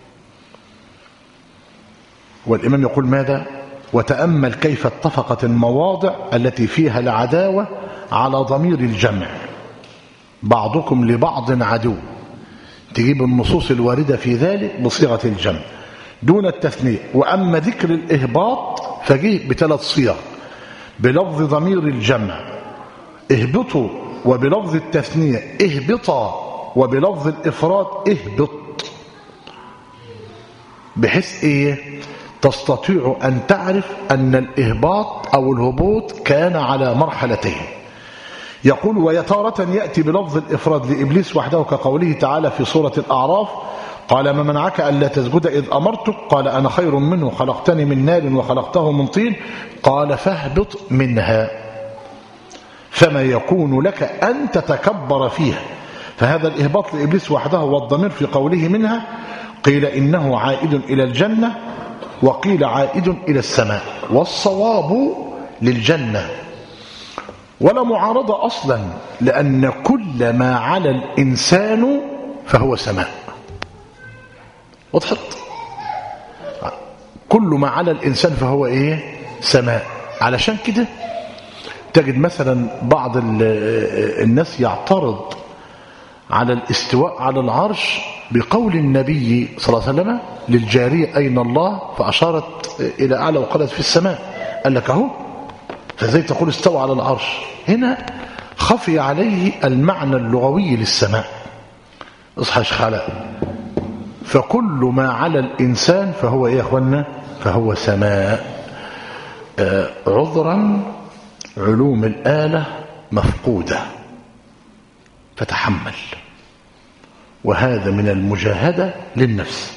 والإمام يقول ماذا؟ وتأمل كيف اتفقت المواضع التي فيها العداوة على ضمير الجمع، بعضكم لبعض عدو، تجيب النصوص الواردة في ذلك بصيغة الجمع دون التثنية. وأما ذكر الإهباط فجيه بثلاث صيغ، بلفظ ضمير الجمع اهبطوا، وبلفظ التثنية اهبطا، وبلفظ الإفراد اهبط، بحيث ايه تستطيع أن تعرف أن الإهباط أو الهبوط كان على مرحلتين. يقول ويتارة يأتي بلفظ الإفراد لإبليس وحده كقوله تعالى في سورة الأعراف قال ما منعك ألا تسجد إذ أمرتك قال أنا خير منه خلقتني من نار وخلقته من طين قال فاهبط منها فما يكون لك أن تتكبر فيها. فهذا الإهباط لإبليس وحده والضمير في قوله منها قيل إنه عائد إلى الجنة وقيل عائد إلى السماء، والصواب للجنة ولا معارضة أصلا، لأن كل ما على الإنسان فهو سماء. وضحت؟ كل ما على الإنسان فهو إيه؟ سماء. علشان كده تجد مثلا بعض الناس يعترض على الاستواء على العرش بقول النبي صلى الله عليه وسلم للجارية أين الله؟ فأشارت إلى أعلى وقالت في السماء. قال لك أهو، فزي تقول استوى على العرش. هنا خفي عليه المعنى اللغوي للسماء. اصحى شخالاء. فكل ما على الإنسان فهو إيه يا أخوانا؟ فهو سماء. آه عذرا علوم الآلة مفقودة فتحمل، وهذا من المجاهدة للنفس.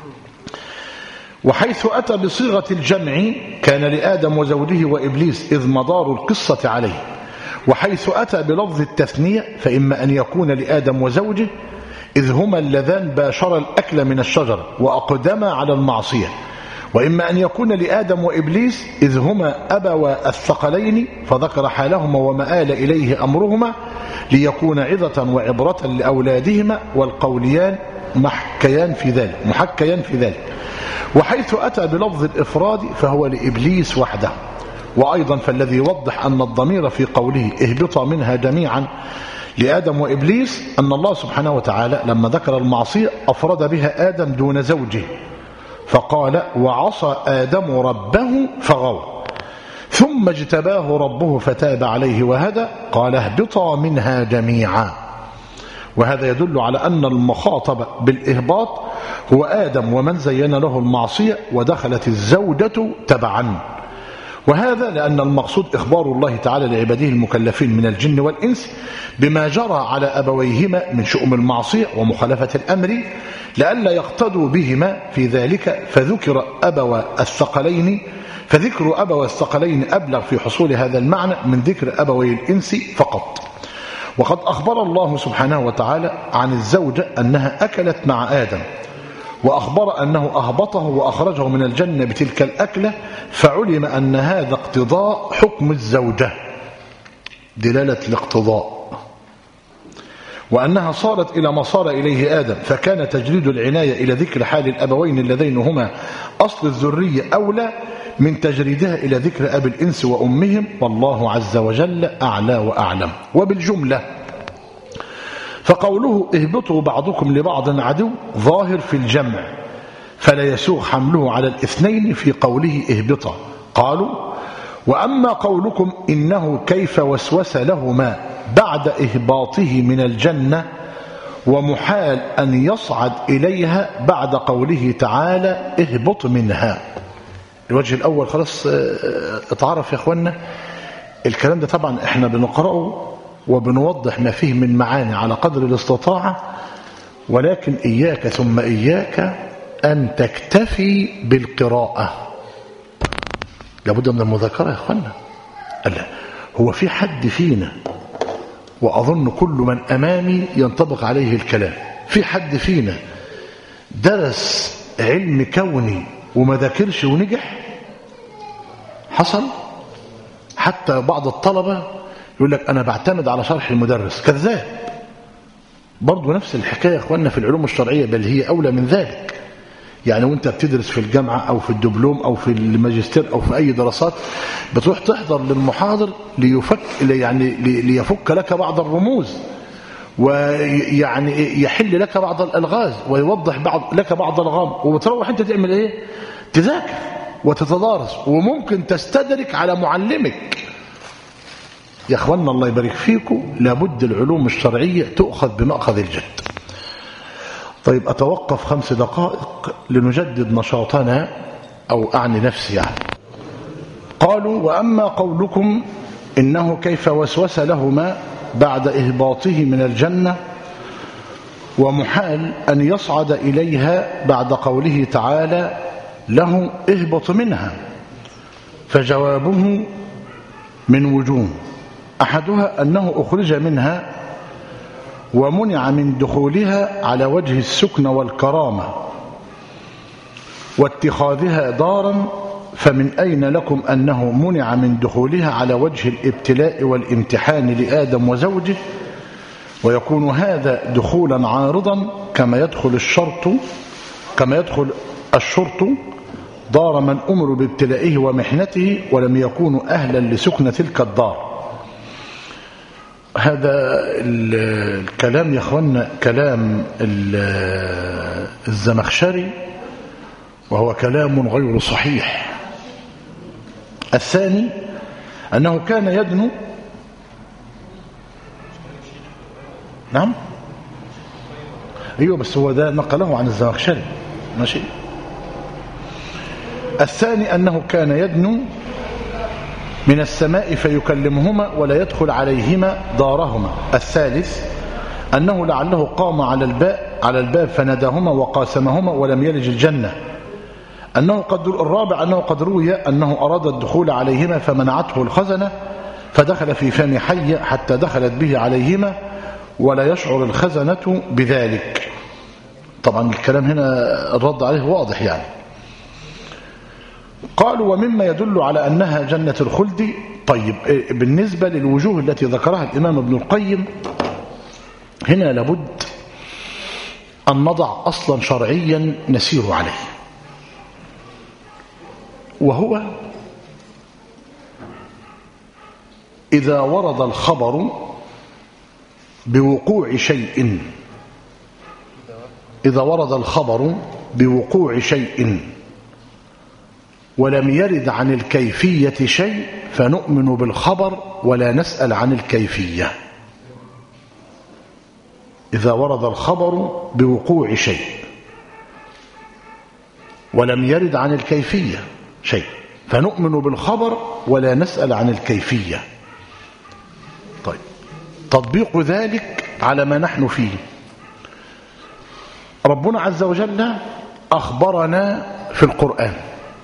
وحيث أتى بصيغة الجمع كان لآدم وزوجه وإبليس إذ مدار القصة عليه. وحيث أتى بلفظ التثنية فإما أن يكون لآدم وزوجه إذ هما اللذان باشر الأكل من الشجرة وأقدما على المعصية، وإما أن يكون لآدم وإبليس إذ هما أبوا الثقلين فذكر حالهما ومآل إليه أمرهما ليكون عظة وعبرة لأولادهما، والقوليان محكيان في ذلك محكيان في ذلك. وحيث أتى بلفظ الإفراد فهو لإبليس وحده. وأيضا فالذي يوضح أن الضمير في قوله اهبطا منها جميعا لآدم وإبليس أن الله سبحانه وتعالى لما ذكر المعصية أفرد بها آدم دون زوجه فقال وعصى آدم ربه فغوى ثم اجتباه ربه فتاب عليه وهدى قال اهبطا منها جميعا. وهذا يدل على أن المخاطب بالإهباط هو آدم ومن زين له المعصية ودخلت الزوجة تبعا. وهذا لأن المقصود إخبار الله تعالى لعباده المكلفين من الجن والإنس بما جرى على أبويهما من شؤم المعصية ومخالفة الأمر لئلا يقتدوا بهما في ذلك، فذكر أبوى الثقلين فذكر أبوى الثقلين أبلغ في حصول هذا المعنى من ذكر أبوي الإنس فقط. وقد أخبر الله سبحانه وتعالى عن الزوجة أنها أكلت مع آدم، وأخبر أنه أهبطه وأخرجه من الجنة بتلك الأكلة، فعلم أن هذا اقتضاء حكم الزوجة دلالة الاقتضاء، وأنها صارت إلى ما صار إليه آدم، فكان تجريد العناية إلى ذكر حال الأبوين اللذين هما أصل الذرية أولى من تجريدها إلى ذكر أبي الإنس وأمهم، والله عز وجل أعلى وأعلم. وبالجملة فقوله اهبطوا بعضكم لبعض عدو ظاهر في الجمع، فلا يسوغ حمله على الاثنين في قوله اهبطا. قالوا وأما قولكم إنه كيف وسوس لهما بعد إهباطه من الجنة ومحال أن يصعد إليها بعد قوله تعالى اهبط منها. الوجه الأول خلاص اتعرف يا أخوانا. الكلام ده طبعا احنا بنقرأه وبنوضح ما فيه من معاني على قدر الاستطاعة، ولكن إياك ثم إياك أن تكتفي بالقراءة، لابد من المذاكرة يا أخوانا. ألا هو في حد فينا، وأظن كل من أمامي ينطبق عليه الكلام، في حد فينا درس علم كوني وما ذاكرش ونجح؟ حصل؟ حتى بعض الطلبة يقول لك أنا بعتمد على شرح المدرس، كذاب. برضو نفس الحكاية يا أخواننا في العلوم الشرعية، بل هي أولى من ذلك. يعني وانت بتدرس في الجامعة أو في الدبلوم أو في الماجستير أو في أي دراسات، بتروح تحضر للمحاضر ليفك يعني ليفك لك بعض الرموز، ويعني يحل لك بعض الألغاز، ويوضح بعض لك بعض الغام، وبتروح انت تعمل ايه؟ تذاكر وتتدارس، وممكن تستدرك على معلمك. يا اخوانا الله يبارك فيكم، لابد العلوم الشرعية تؤخذ بمأخذ الجد. طيب أتوقف خمس دقائق لنجدد نشاطنا، أو أعني نفسي يعني. قالوا: وأما قولكم إنه كيف وسوس لهما بعد إهباطه من الجنة، ومحال أن يصعد إليها بعد قوله تعالى له اهبط منها، فجوابه من وجوه: أحدها أنه أخرج منها ومنع من دخولها على وجه السكن والكرامة واتخاذها دارا، فمن أين لكم أنه منع من دخولها على وجه الابتلاء والامتحان لآدم وزوجه، ويكون هذا دخولا عارضا كما يدخل الشرط كما يدخل الشرط دار من أمر بابتلائه ومحنته ولم يكونوا أهلا لسكن تلك الدار. هذا الكلام يا أخوانا كلام الزمخشري، وهو كلام غير صحيح. الثاني أنه كان يدنو. نعم أيوه، بس هو ده نقله عن الزمخشري، ماشي. الثاني أنه كان يدنو من السماء فيكلمهما ولا يدخل عليهما دارهما. الثالث أنه لعله قام على الباب على الباب فناداهما وقاسمهما ولم يلج الجنة. أنه قد الرابع أنه قد روي أنه أراد الدخول عليهما فمنعته الخزنة فدخل في فم حية حتى دخلت به عليهما ولا يشعر الخزنة بذلك. طبعا الكلام هنا الرد عليه واضح يعني. قالوا: ومما يدل على أنها جنة الخلد. طيب بالنسبة للوجوه التي ذكرها الإمام ابن القيم، هنا لابد أن نضع أصلا شرعيا نسير عليه، وهو إذا ورد الخبر بوقوع شيء إذا ورد الخبر بوقوع شيء ولم يرد عن الكيفية شيء فنؤمن بالخبر ولا نسأل عن الكيفية. إذا ورد الخبر بوقوع شيء ولم يرد عن الكيفية شيء فنؤمن بالخبر ولا نسأل عن الكيفية. طيب تطبيق ذلك على ما نحن فيه، ربنا عز وجل أخبرنا في القرآن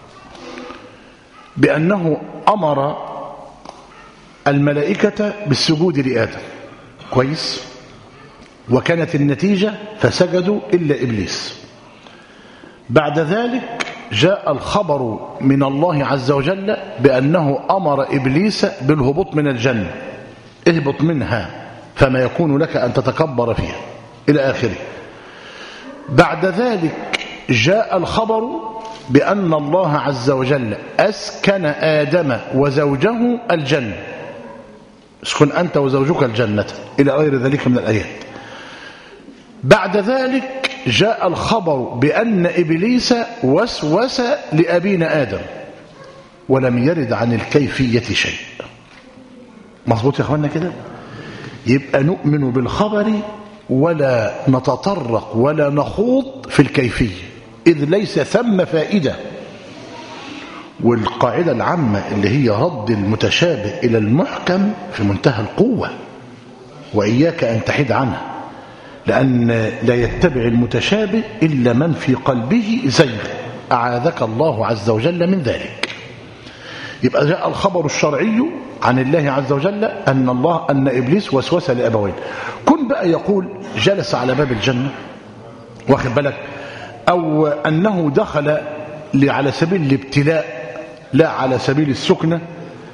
بأنه أمر الملائكة بالسجود لآدم، كويس، وكانت النتيجة فسجدوا إلا إبليس. بعد ذلك جاء الخبر من الله عز وجل بأنه أمر إبليس بالهبوط من الجنة، اهبط منها فما يكون لك أن تتكبر فيها إلى آخره. بعد ذلك جاء الخبر بأن الله عز وجل أسكن آدم وزوجه الجنة، اسكن أنت وزوجك الجنة إلى غير ذلك من الآيات. بعد ذلك جاء الخبر بأن إبليس وسوس لأبينا آدم ولم يرد عن الكيفية شيء. مظبوط يا أخوانا كده؟ يبقى نؤمن بالخبر ولا نتطرق ولا نخوض في الكيفية، إذ ليس ثم فائدة. والقاعدة العامة اللي هي رد المتشابه إلى المحكم في منتهى القوة، وإياك أن تحيد عنها، لأن لا يتبع المتشابه إلا من في قلبه زيغ، أعاذك الله عز وجل من ذلك. يبقى جاء الخبر الشرعي عن الله عز وجل أن الله أن إبليس وسوس لأبوين. كن بقى يقول جلس على باب الجنة، واخد بالك، أو أنه دخل على سبيل الابتلاء لا على سبيل السكنة،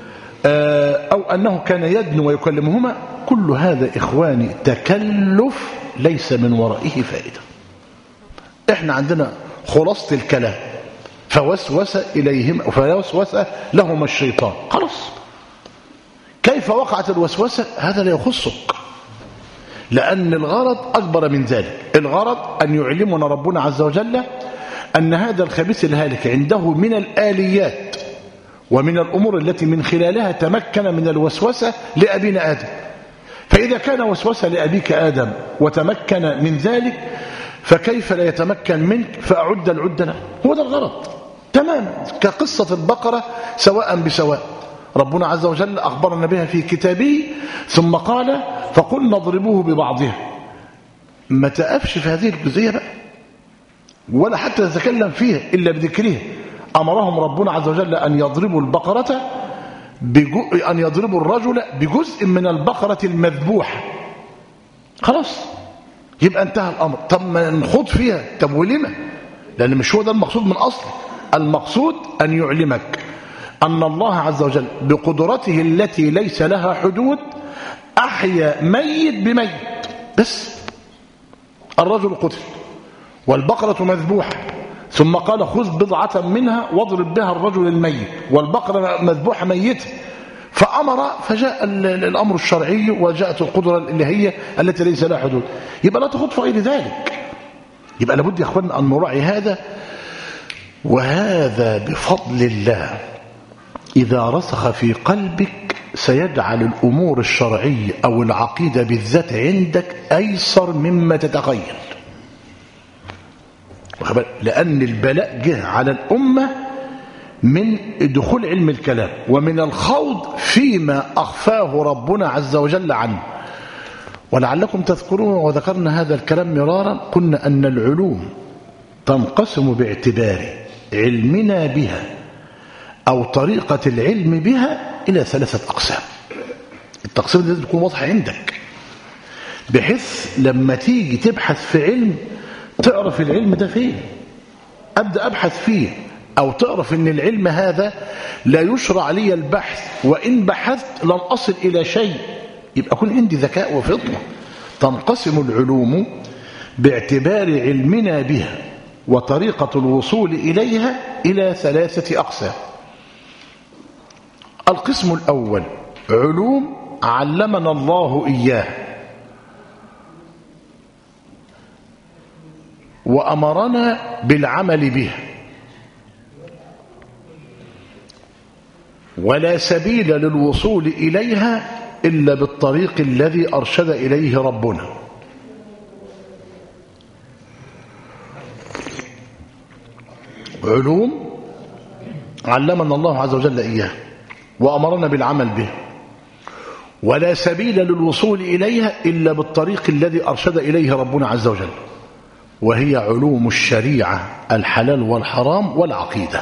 أو أنه كان يدنو ويكلمهما، كل هذا إخواني تكلف ليس من ورائه فائدة. إحنا عندنا خلاصة الكلام، فوسوس إليهم فوسوس لهما الشيطان، خلاص. كيف وقعت الوسوسة هذا لا يخصك، لأن الغرض أكبر من ذلك. الغرض أن يعلمنا ربنا عز وجل أن هذا الخبيث الهالك عنده من الآليات ومن الأمور التي من خلالها تمكن من الوسوسة لأبينا آدم. فإذا كان وسوسة لأبيك آدم وتمكن من ذلك، فكيف لا يتمكن منك؟ فأعد العد له. هو ده الغرض تماما، كقصة البقرة سواء بسواء. ربنا عز وجل أخبرنا بها في كتابه، ثم قال فقلنا اضربوه ببعضها. ما تقفش في هذه الجزئية بقى ولا حتى تتكلم فيها إلا بذكرها. أمرهم ربنا عز وجل أن يضربوا البقرة بجو... أن يضربوا الرجل بجزء من البقرة المذبوحة. خلاص يبقى انتهى الأمر. طب ما نخوض فيها، طب ولما؟ لأن مش هو ده المقصود من أصل. المقصود أن يعلمك أن الله عز وجل بقدرته التي ليس لها حدود أحيا ميت بميت. بس الرجل قتل والبقرة مذبوحة، ثم قال خذ بضعة منها واضرب بها الرجل الميت، والبقرة مذبوحة ميتة، فأمر فجاء الأمر الشرعي وجاءت القدرة اللي هي التي ليس لها حدود. يبقى لا تخوض في غير ذلك. يبقى لابد يا أخواننا أن نراعي هذا. وهذا بفضل الله إذا رسخ في قلبك سيجعل الأمور الشرعية أو العقيدة بالذات عندك أيسر مما تتخيل. لأن البلاء جه على الأمة من دخول علم الكلام ومن الخوض فيما أخفاه ربنا عز وجل عنه. ولعلكم تذكرون وذكرنا هذا الكلام مرارا، قلنا أن العلوم تنقسم باعتبار علمنا بها أو طريقة العلم بها إلى ثلاثة أقسام. التقسيم ده تكون واضح عندك، بحيث لما تيجي تبحث في علم تعرف العلم ده فين، أبدأ أبحث فيه، أو تعرف أن العلم هذا لا يشرع لي البحث، وإن بحثت لن أصل إلى شيء. يبقى يكون عندي ذكاء وفطنة. تنقسم العلوم باعتبار علمنا بها وطريقة الوصول إليها إلى ثلاثة أقسام. القسم الأول علوم علمنا الله إياه وأمرنا بالعمل به، ولا سبيل للوصول إليها إلا بالطريق الذي أرشد إليه ربنا. علوم علمنا الله عز وجل إياه وأمرنا بالعمل به، ولا سبيل للوصول إليها إلا بالطريق الذي أرشد إليه ربنا عز وجل، وهي علوم الشريعة الحلال والحرام والعقيدة.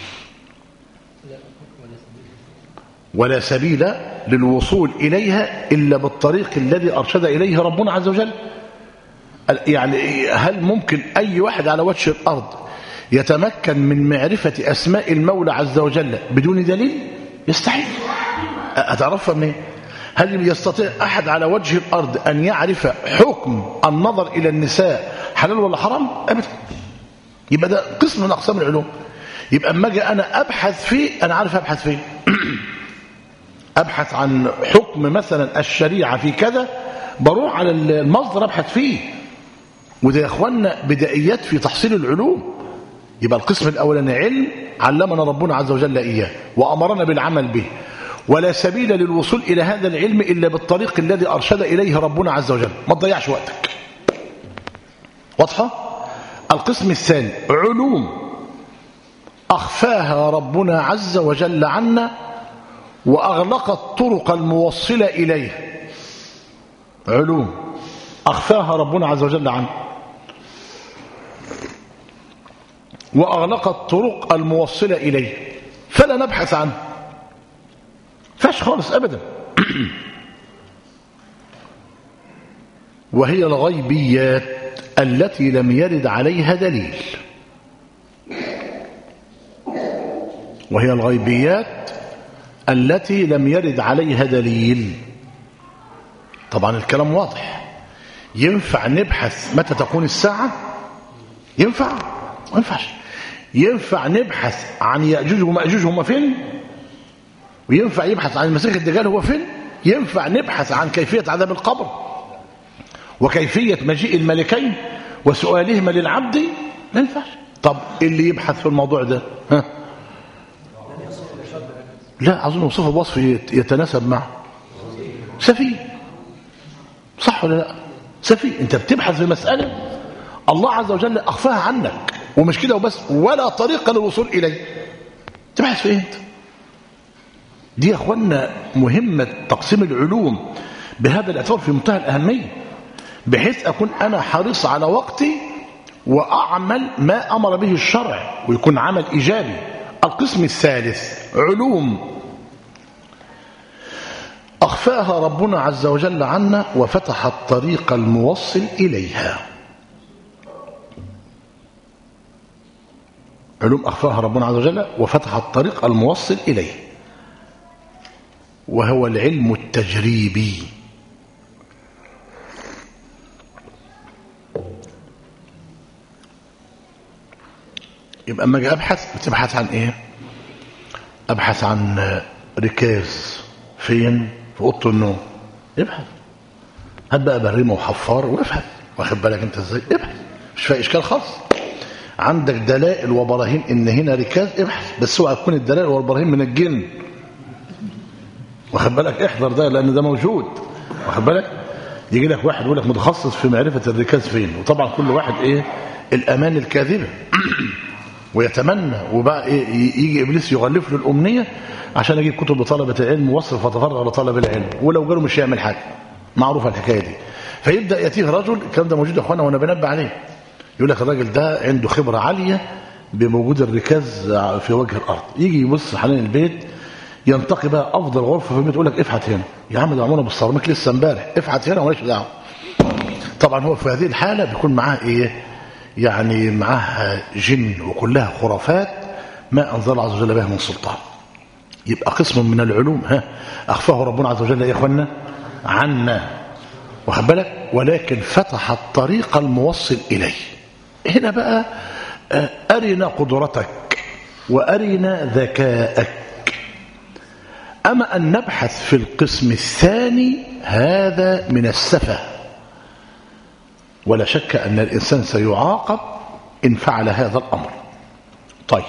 ولا سبيل للوصول إليها إلا بالطريق الذي أرشد إليه ربنا عز وجل. يعني هل ممكن أي واحد على وجه الأرض يتمكن من معرفة أسماء المولى عز وجل بدون دليل؟ يستحيل. أتعرفها منين؟ هل يستطيع أحد على وجه الأرض أن يعرف حكم النظر إلى النساء حلال ولا حرام؟ أبدا. يبقى ده قسم من أقسام العلوم. يبقى أما أجي أنا أبحث فيه أنا عارف أبحث فيه. أبحث عن حكم مثلا الشريعة في كذا، بروح على المصدر أبحث فيه. وده يا أخوانا بدائيات في تحصيل العلوم. يبقى القسم الأولاني علم علمنا ربنا عز وجل إياه وأمرنا بالعمل به، ولا سبيل للوصول إلى هذا العلم إلا بالطريق الذي أرشد إليه ربنا عز وجل. ما تضيعش وقتك. واضحة؟ القسم الثاني علوم أخفاها ربنا عز وجل عنا وأغلق الطرق الموصلة إليه. علوم أخفاها ربنا عز وجل عنا وأغلق الطرق الموصلة إليه، فلا نبحث عنه. فاش خالص أبدا. وهي الغيبيات التي لم يرد عليها دليل. وهي الغيبيات التي لم يرد عليها دليل. طبعا الكلام واضح. ينفع نبحث متى تكون الساعة؟ ينفع؟ ما ينفعش. ينفع نبحث عن يأجوج ومأجوج هم فين؟ وينفع يبحث عن المسيح الدجال هو فين؟ ينفع نبحث عن كيفية عذاب القبر وكيفية مجيء الملكين وسؤالهما للعبد؟ ما ينفعش. طب اللي يبحث في الموضوع ده ها؟ لا أظن وصفه بوصف يتناسب معه. سفيه، صح ولا لا؟ سفيه. انت بتبحث في مسألة الله عز وجل أخفاها عنك، ومش كده وبس، ولا طريقة للوصول إليه. تبحث في ايه انت؟ دي يا اخوانا مهمة تقسيم العلوم بهذا الاعتبار في منتهى الأهمية، بحيث أكون أنا حريص على وقتي وأعمل ما أمر به الشرع ويكون عمل إيجابي. القسم الثالث علوم أخفاها ربنا عز وجل عنا وفتح الطريق الموصل إليها. علوم أخفاها ربنا عز وجل وفتح الطريق الموصل إليه، وهو العلم التجريبي. يبقى اما اجي ابحث، بتبحث عن ايه؟ ابحث عن ركاز فين؟ في اوضه النوم. ابحث. هات بقى بريمه وحفار وابحث. واخد بالك انت ازاي؟ ابحث، مش فيها اشكال خالص. عندك دلائل وبراهين ان هنا ركاز، ابحث، بس اوعى تكون الدلائل والبراهين من الجن. واخد بالك؟ احذر ده، لان ده موجود. واخد بالك؟ يجي لك واحد يقول لك متخصص في معرفه الركاز فين، وطبعا كل واحد ايه؟ الامان الكاذبه ويتمنى، وبقى إيه؟ يجي ابليس يغلف له الامنيه عشان يجيب كتب لطلبه العلم واصرف وتفرغ لطلب العلم، ولو جاله مش هيعمل حاجه. معروفه الحكايه دي. فيبدا ياتيه رجل، الكلام ده موجود يا اخوانا وانا بنبه عليه، يقول لك الراجل ده عنده خبره عاليه بموجود الركاز في وجه الارض. يجي يبص حوالين البيت، ينتقي بقى افضل غرفه في البيت، يقول لك افحت هنا. يا عم ده عمونا بالسيراميك لسه امبارح، افحت هنا وماليش دعوه. طبعا هو في هذه الحاله بيكون معاه ايه؟ يعني معاه جن وكلها خرافات ما انزل الله عز وجل بها من سلطان. يبقى قسم من العلوم ها اخفاه ربنا عز وجل يا اخوانا عنا، واخد بالك؟ ولكن فتح الطريق الموصل اليه. هنا بقى ارنا قدرتك وارنا ذكاءك. اما ان نبحث في القسم الثاني هذا من السفه، ولا شك أن الإنسان سيعاقب إن فعل هذا الأمر. طيب،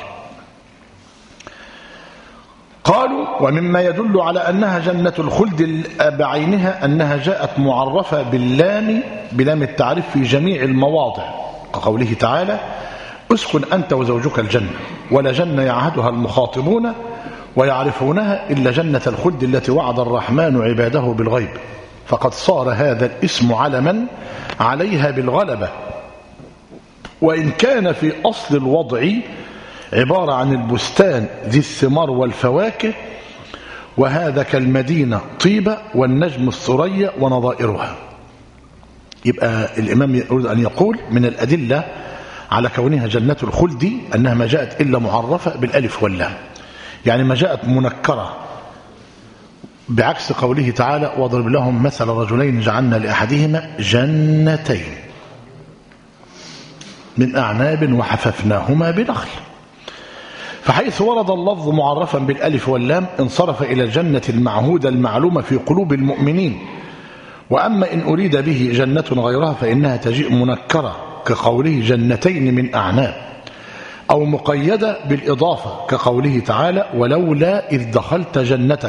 قالوا ومما يدل على أنها جنة الخلد بعينها أنها جاءت معرفة باللام بلام التعريف في جميع المواضع، كقوله تعالى اسكن أنت وزوجك الجنة، ولا جنة يعهدها المخاطبون ويعرفونها إلا جنة الخلد التي وعد الرحمن عباده بالغيب، فقد صار هذا الاسم علما عليها بالغلبة، وإن كان في أصل الوضع عبارة عن البستان ذي الثمار والفواكه، وهذا كالمدينة طيبة والنجم الثريا ونظائرها. يبقى الإمام يريد أن يقول من الأدلة على كونها جنة الخلد أنها ما جاءت إلا معرفة بالألف واللام، يعني ما جاءت منكرة، بعكس قوله تعالى واضرب لهم مثل رجلين جعلنا لأحدهما جنتين من أعناب وحففناهما بنخل. فحيث ورد اللفظ معرفا بالألف واللام انصرف إلى الجنة المعهودة المعلومة في قلوب المؤمنين، وأما إن أريد به جنة غيرها فإنها تجيء منكرة كقوله جنتين من أعناب، أو مقيدة بالإضافة كقوله تعالى ولولا إذ دخلت جنتك،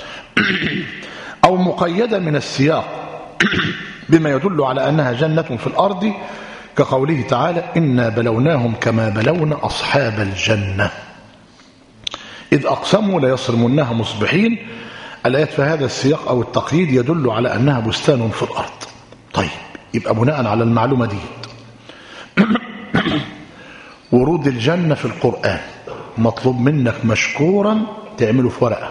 أو مقيدة من السياق بما يدل على أنها جنة في الأرض كقوله تعالى إنا بلوناهم كما بلونا أصحاب الجنة إذ أقسموا ليصرمنها مصبحين. الآيات في هذا السياق أو التقييد يدل على أنها بستان في الأرض. طيب، يبقى بناء على المعلومة دي ورود الجنة في القرآن مطلوب منك مشكورا تعمله في ورقة.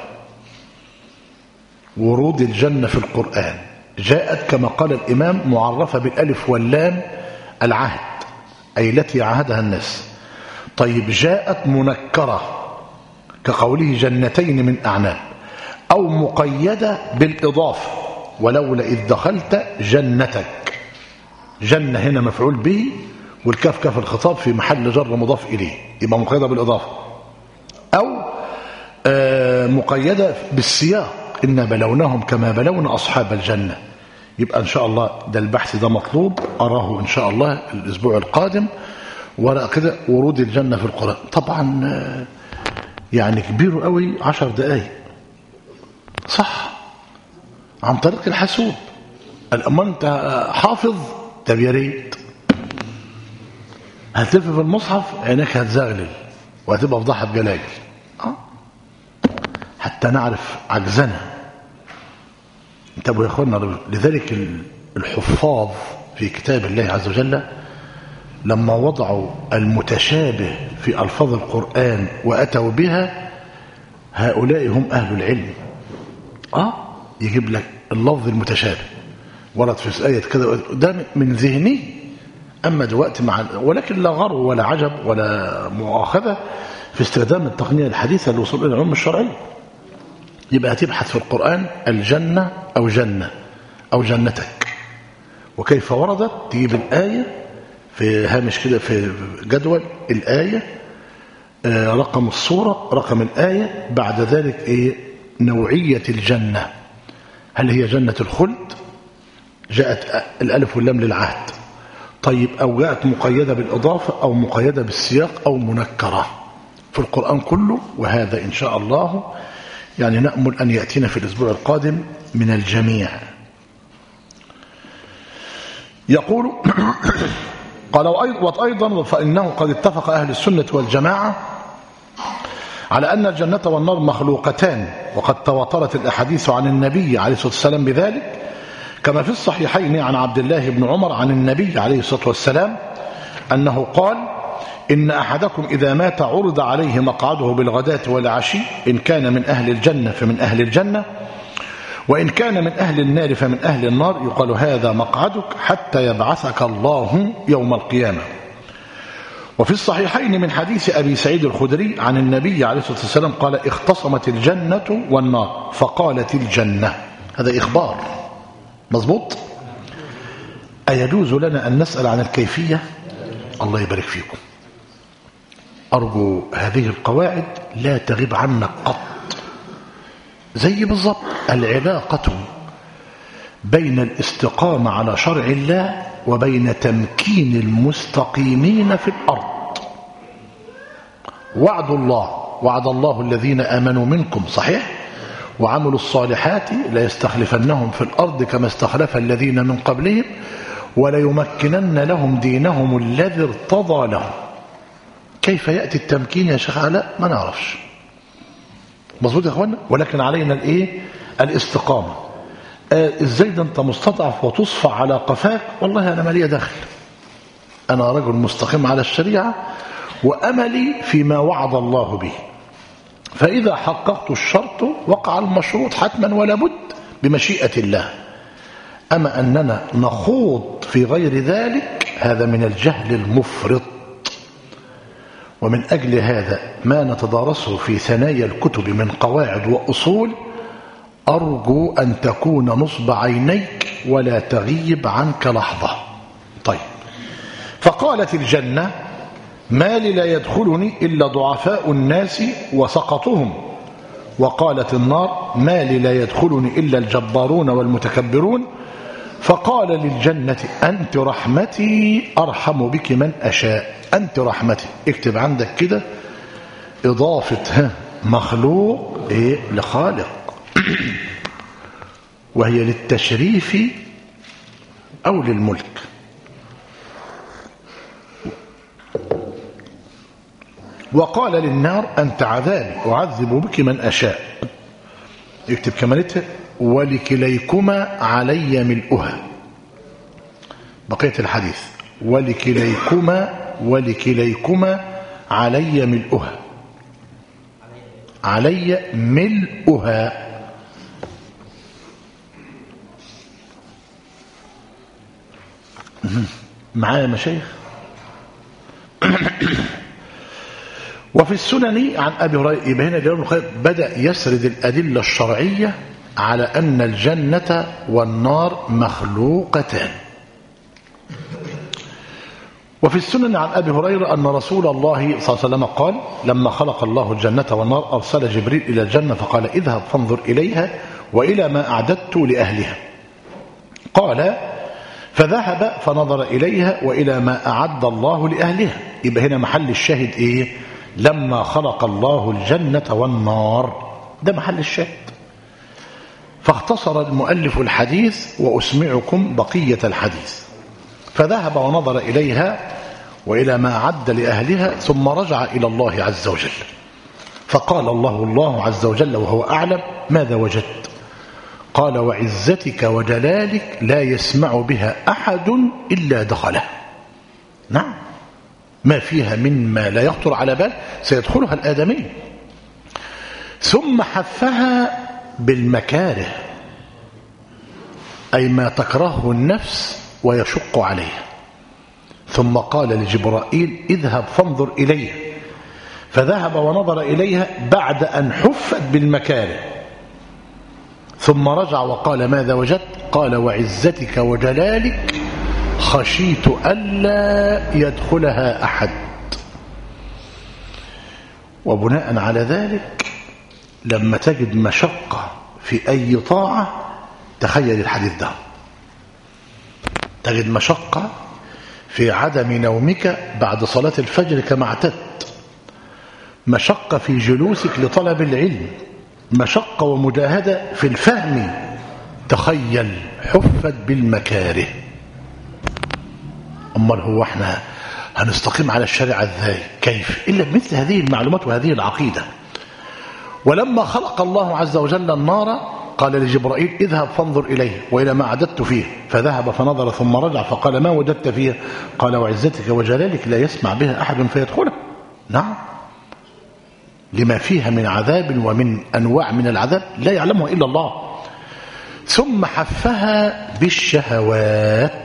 ورود الجنة في القرآن جاءت كما قال الإمام معرفة بالألف واللام العهد، أي التي عهدها الناس. طيب، جاءت منكرة كقوله جنتين من أعناب، أو مقيدة بالإضافة، ولولا إذ دخلت جنتك. جنة هنا مفعول به، والكاف كاف الخطاب في محل جر مضاف إليه، يبقى مقيدة بالإضافة. أو آه مقيدة بالسياق، إنا بلوناهم كما بلونا أصحاب الجنة. يبقى إن شاء الله ده البحث ده مطلوب، أراه إن شاء الله الأسبوع القادم، ورقة كده ورود الجنة في القرآن. طبعا آه يعني كبير قوي، عشر دقايق صح، عن طريق الحاسوب. الأما أنت حافظ، طب يا ريت هتلف في المصحف عينيك هتزغلل وهتبقى فضحة جلاجل، أه؟ حتى نعرف عجزنا. انتبهوا يا اخوانا، لذلك الحفاظ في كتاب الله عز وجل لما وضعوا المتشابه في ألفاظ القرآن وأتوا بها، هؤلاء هم أهل العلم. اه يجيب لك اللفظ المتشابه ورد في آية كذا، ده من ذهنه. أما دلوقتي مع، ولكن لا غرو ولا عجب ولا مؤاخذة في استخدام التقنية الحديثة للوصول إلى العلوم الشرعية. يبقى تبحث في القرآن الجنة أو جنة أو جنتك، وكيف وردت، تجيب الآية في هامش كده في جدول الآية، آه رقم الصورة، رقم الآية، بعد ذلك إيه نوعية الجنة. هل هي جنة الخلد؟ جاءت الألف واللام للعهد، طيب، أو جاءت مقيدة بالإضافة أو مقيدة بالسياق أو منكرة في القرآن كله. وهذا إن شاء الله يعني نأمل أن يأتينا في الأسبوع القادم من الجميع. يقول قال وأيضا فإنه قد اتفق أهل السنة والجماعة على أن الجنة والنار مخلوقتان، وقد تواترت الأحاديث عن النبي عليه الصلاة والسلام بذلك، كما في الصحيحين عن عبد الله بن عمر عن النبي عليه الصلاة والسلام أنه قال: إن أحدكم إذا مات عرض عليه مقعده بالغداة والعشي، إن كان من أهل الجنة فمن أهل الجنة، وإن كان من أهل النار فمن أهل النار، يقال هذا مقعدك حتى يبعثك الله يوم القيامة. وفي الصحيحين من حديث أبي سعيد الخدري عن النبي عليه الصلاة والسلام قال: اختصمت الجنة والنار فقالت الجنة. هذا إخبار مظبوط. أيجوز لنا أن نسأل عن الكيفية؟ الله يبارك فيكم. أرجو هذه القواعد لا تغيب عنك قط. زي بالضبط العلاقة بين الاستقامة على شرع الله وبين تمكين المستقيمين في الأرض. وعد الله، وعد الله الذين آمنوا منكم، صحيح، وعملوا الصالحات ليستخلفنهم في الأرض كما استخلف الذين من قبلهم وليمكنن لهم دينهم الذي ارتضى لهم. كيف يأتي التمكين يا شيخ علاء؟ ما نعرفش. مظبوط يا اخوانا، ولكن علينا الايه؟ الاستقامه. آه ازاي ده انت مستضعف وتصفع على قفاك؟ والله انا مالي دخل، انا رجل مستقيم على الشريعه واملي فيما وعد الله به، فاذا حققت الشرط وقع المشروط حتما ولا بد بمشيئه الله. اما اننا نخوض في غير ذلك هذا من الجهل المفرط. ومن أجل هذا ما نتدارسه في ثنايا الكتب من قواعد وأصول أرجو أن تكون نصب عينيك ولا تغيب عنك لحظة. طيب، فقالت الجنة: ما لي لا يدخلني إلا ضعفاء الناس وسقطهم. وقالت النار: ما لي لا يدخلني إلا الجبارون والمتكبرون. فقال للجنة: أنت رحمتي أرحم بك من أشاء. أنت رحمتي، اكتب عندك كده إضافة مخلوق إيه لخالق وهي للتشريف أو للملك. وقال للنار: أنت عذابي أعذب بك من أشاء. اكتب كمالتها: ولكليكما علي ملؤها. بقية الحديث: ولكليكما ولكليكما علي ملؤها. علي ملؤها. معايا مشايخ؟ وفي السنن عن أبي هريرة. يبقى هنا الإمام البخاري بدأ يسرد الأدلة الشرعية على أن الجنة والنار مخلوقتان. وفي السنن عن أبي هريرة أن رسول الله صلى الله عليه وسلم قال لما خلق الله الجنة والنار أرسل جبريل إلى الجنة فقال اذهب فانظر إليها وإلى ما أعددت لأهلها. قال فذهب فنظر إليها وإلى ما أعد الله لأهلها. يبقى هنا محل الشاهد إيه؟ لما خلق الله الجنة والنار، ده محل الشاهد. فاختصر المؤلف الحديث وأسمعكم بقية الحديث. فذهب ونظر إليها وإلى ما أعد لأهلها ثم رجع إلى الله عز وجل فقال الله الله عز وجل وهو أعلم ماذا وجدت؟ قال وعزتك وجلالك لا يسمع بها أحد إلا دخلها. نعم، ما فيها مما لا يخطر على بال سيدخلها الآدمي. ثم حفها بالمكاره، أي ما تكرهه النفس ويشق عليها. ثم قال لجبرائيل اذهب فانظر إليها فذهب ونظر إليها بعد أن حفت بالمكاره ثم رجع وقال ماذا وجدت؟ قال وعزتك وجلالك خشيت ألا يدخلها أحد. وبناء على ذلك لما تجد مشقة في أي طاعة تخيل الحديث ده، تجد مشقة في عدم نومك بعد صلاة الفجر كما اعتدت، مشقة في جلوسك لطلب العلم، مشقة ومجاهدة في الفهم، تخيل حفت بالمكاره. أمال هو احنا هنستقيم على الشريعة ازاي؟ كيف؟ إلا بمثل هذه المعلومات وهذه العقيدة. ولما خلق الله عز وجل النار قال لجبرائيل اذهب فانظر إليه وإلى ما أعددت فيه فذهب فنظر ثم رجع فقال ما وجدت فيه؟ قال وعزتك وجلالك لا يسمع بها أحد فيدخلها. نعم، لما فيها من عذاب ومن أنواع من العذاب لا يعلمها إلا الله. ثم حفها بالشهوات،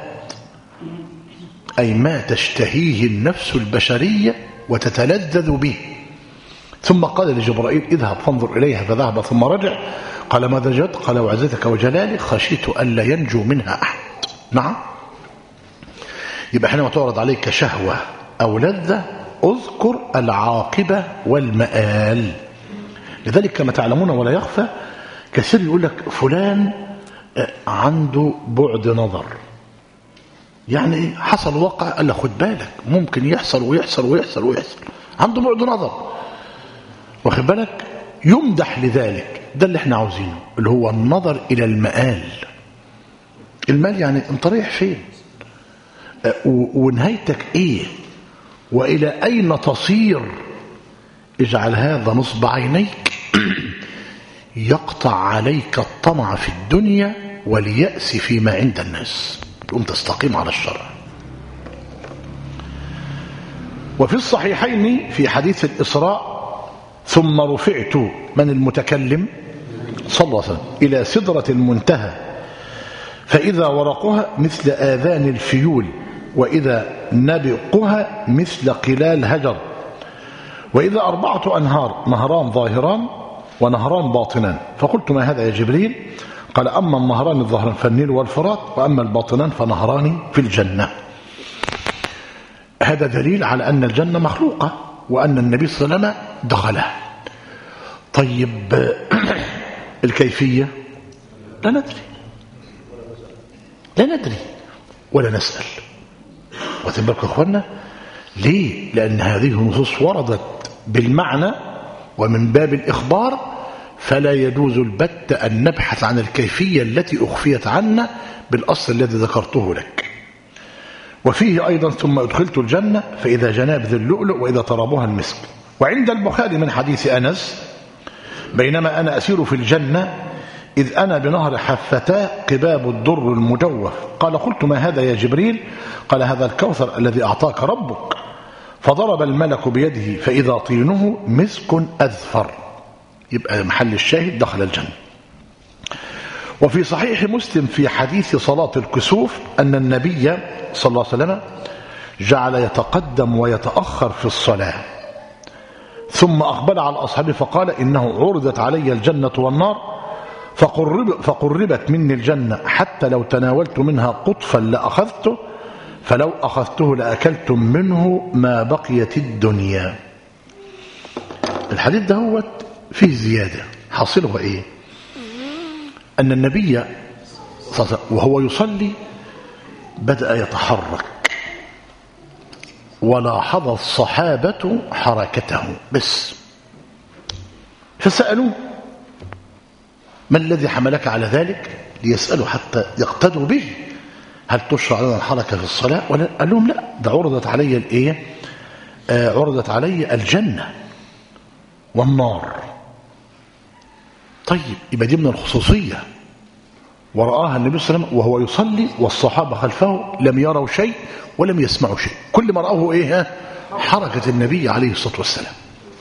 أي ما تشتهيه النفس البشرية وتتلذذ به. ثم قال لجبرائيل اذهب فانظر إليها فذهب ثم رجع قال ماذا وجدت؟ قال وعزتك وجلالك خشيت ألا ينجو منها أحد. نعم، يبقى حينما تعرض عليك شهوة أو لذة اذكر العاقبة والمآل. لذلك كما تعلمون ولا يخفى كثير يقول لك فلان عنده بعد نظر، يعني حصل واقع قال له خد بالك ممكن يحصل ويحصل ويحصل ويحصل، عنده بعد نظر، واخد بالك، يمدح لذلك. ده اللي احنا عاوزينه، اللي هو النظر إلى المآل. المال يعني انت رايح فين ونهايتك ايه وإلى أين تصير. اجعل هذا نصب عينيك يقطع عليك الطمع في الدنيا واليأس فيما عند الناس، تقوم تستقيم على الشرع. وفي الصحيحين في حديث الإسراء ثم رفعت من المتكلم صلى الله عليه وسلم إلى سدرة المنتهى فإذا ورقها مثل آذان الفيول وإذا نبقها مثل قلال هجر وإذا أربعة أنهار نهران ظاهران ونهران باطنان. فقلت ما هذا يا جبريل؟ قال أما النهران الظاهران فالنيل والفرات وأما الباطنان فنهران في الجنة. هذا دليل على أن الجنة مخلوقة وأن النبي صلى الله عليه وسلم دخلها. طيب الكيفية لا ندري، لا ندري ولا نسأل. وتنبالك أخوانا ليه؟ لأن هذه النصوص وردت بالمعنى ومن باب الإخبار، فلا يجوز البت أن نبحث عن الكيفية التي أخفيت عنا بالأصل الذي ذكرته لك. وفيه أيضا ثم أدخلت الجنة فإذا جناب ذي اللؤلؤ وإذا ترابها المسك. وعند البخاري من حديث أنس بينما أنا أسير في الجنة إذ أنا بنهر حفتاه قباب الدر المجوف. قال قلت ما هذا يا جبريل؟ قال هذا الكوثر الذي أعطاك ربك. فضرب الملك بيده فإذا طينه مسك أذفر. يبقى محل الشاهد دخل الجنة. وفي صحيح مسلم في حديث صلاة الكسوف أن النبي صلى الله عليه وسلم جعل يتقدم ويتأخر في الصلاة ثم أقبل على أصحابه فقال إنه عرضت علي الجنة والنار فقرب فقربت مني الجنة حتى لو تناولت منها قطفا لأخذته فلو أخذته لأكلتم منه ما بقيت الدنيا. الحديث ده هو فيه زيادة حاصله إيه؟ أن النبي وهو يصلي بدأ يتحرك ولاحظ الصحابة حركته بس، فسألوه ما الذي حملك على ذلك؟ ليسألوا حتى يقتدوا به، هل تشرع لنا الحركة في الصلاة؟ ولا قال لهم لا، ده عرضت علي الايه؟ آه عرضت علي الجنة والنار. طيب يبقى دي من الخصوصية، ورآها النبي صلى الله عليه وسلم وهو يصلي والصحابة خلفه لم يروا شيء ولم يسمعوا شيء، كل ما رأوه ايه؟ حركة النبي عليه الصلاة والسلام.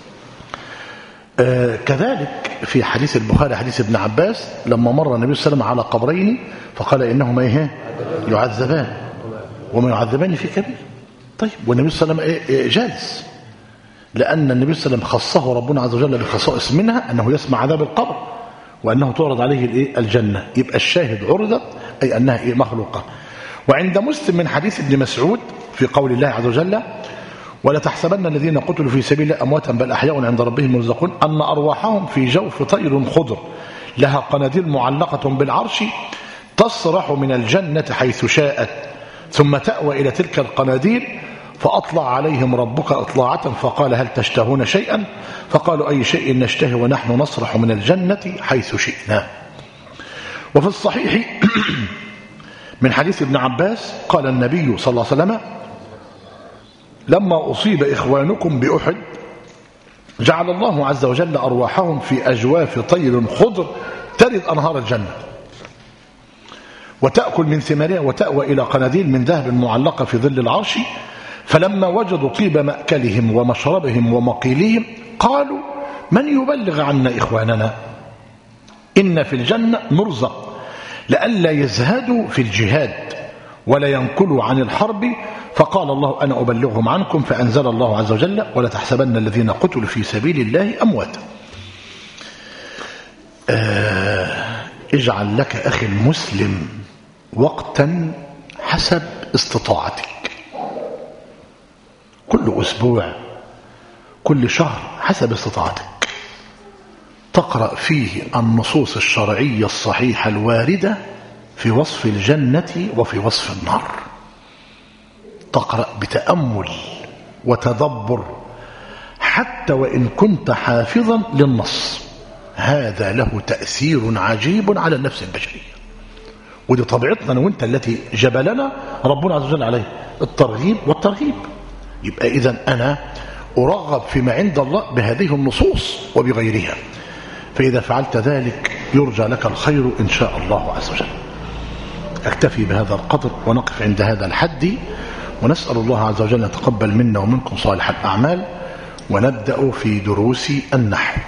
آه كذلك في حديث البخاري حديث ابن عباس لما مر النبي صلى الله عليه وسلم على قبرين فقال إنهما ايه؟ يعذبان وما يعذبان في كبير. طيب والنبي صلى الله عليه وسلم إيه؟ جالس، لأن النبي صلى الله عليه وسلم خصه ربنا عز وجل بخصائص منها أنه يسمع عذاب القبر وأنه تعرض عليه الايه؟ الجنة. يبقى الشاهد عرضت أي أنها ايه؟ مخلوقة. وعند مسلم من حديث ابن مسعود في قول الله عز وجل ولا تحسبن الذين قتلوا في سبيل الله أمواتا بل أحياء عند ربهم يرزقون أن أرواحهم في جوف طير خضر لها قناديل معلقة بالعرش تصرح من الجنة حيث شاءت ثم تأوى إلى تلك القناديل فأطلع عليهم ربك إطلاعة فقال هل تشتهون شيئا؟ فقالوا أي شيء نشتهي ونحن نصرح من الجنة حيث شئنا. وفي الصحيح من حديث ابن عباس قال النبي صلى الله عليه وسلم لما أصيب إخوانكم بأحد جعل الله عز وجل أرواحهم في أجواف طير خضر ترد أنهار الجنة وتأكل من ثمارها وتأوى إلى قناديل من ذهب معلقة في ظل العرش فلما وجدوا طيب مأكلهم ومشربهم ومقيلهم قالوا من يبلغ عنا إخواننا إن في الجنة نرزق لئلا يزهدوا في الجهاد ولا ينكلوا عن الحرب فقال الله أنا أبلغهم عنكم فأنزل الله عز وجل ولا تحسبن الذين قتلوا في سبيل الله أمواتا. آه اجعل لك أخي المسلم وقتا حسب استطاعتك، كل أسبوع كل شهر حسب استطاعتك تقرأ فيه النصوص الشرعية الصحيحة الواردة في وصف الجنة وفي وصف النار، تقرأ بتأمل وتدبر حتى وإن كنت حافظا للنص، هذا له تأثير عجيب على النفس البشرية، ودي طبيعتنا وانت التي جبلنا ربنا عز وجل عليه الترغيب والترهيب. يبقى إذن أنا أرغب فيما عند الله بهذه النصوص وبغيرها، فإذا فعلت ذلك يرجى لك الخير إن شاء الله عز وجل. أكتفي بهذا القدر ونقف عند هذا الحد، ونسأل الله عز وجل أن يتقبل منا ومنكم صالح الأعمال، ونبدأ في دروس النحو.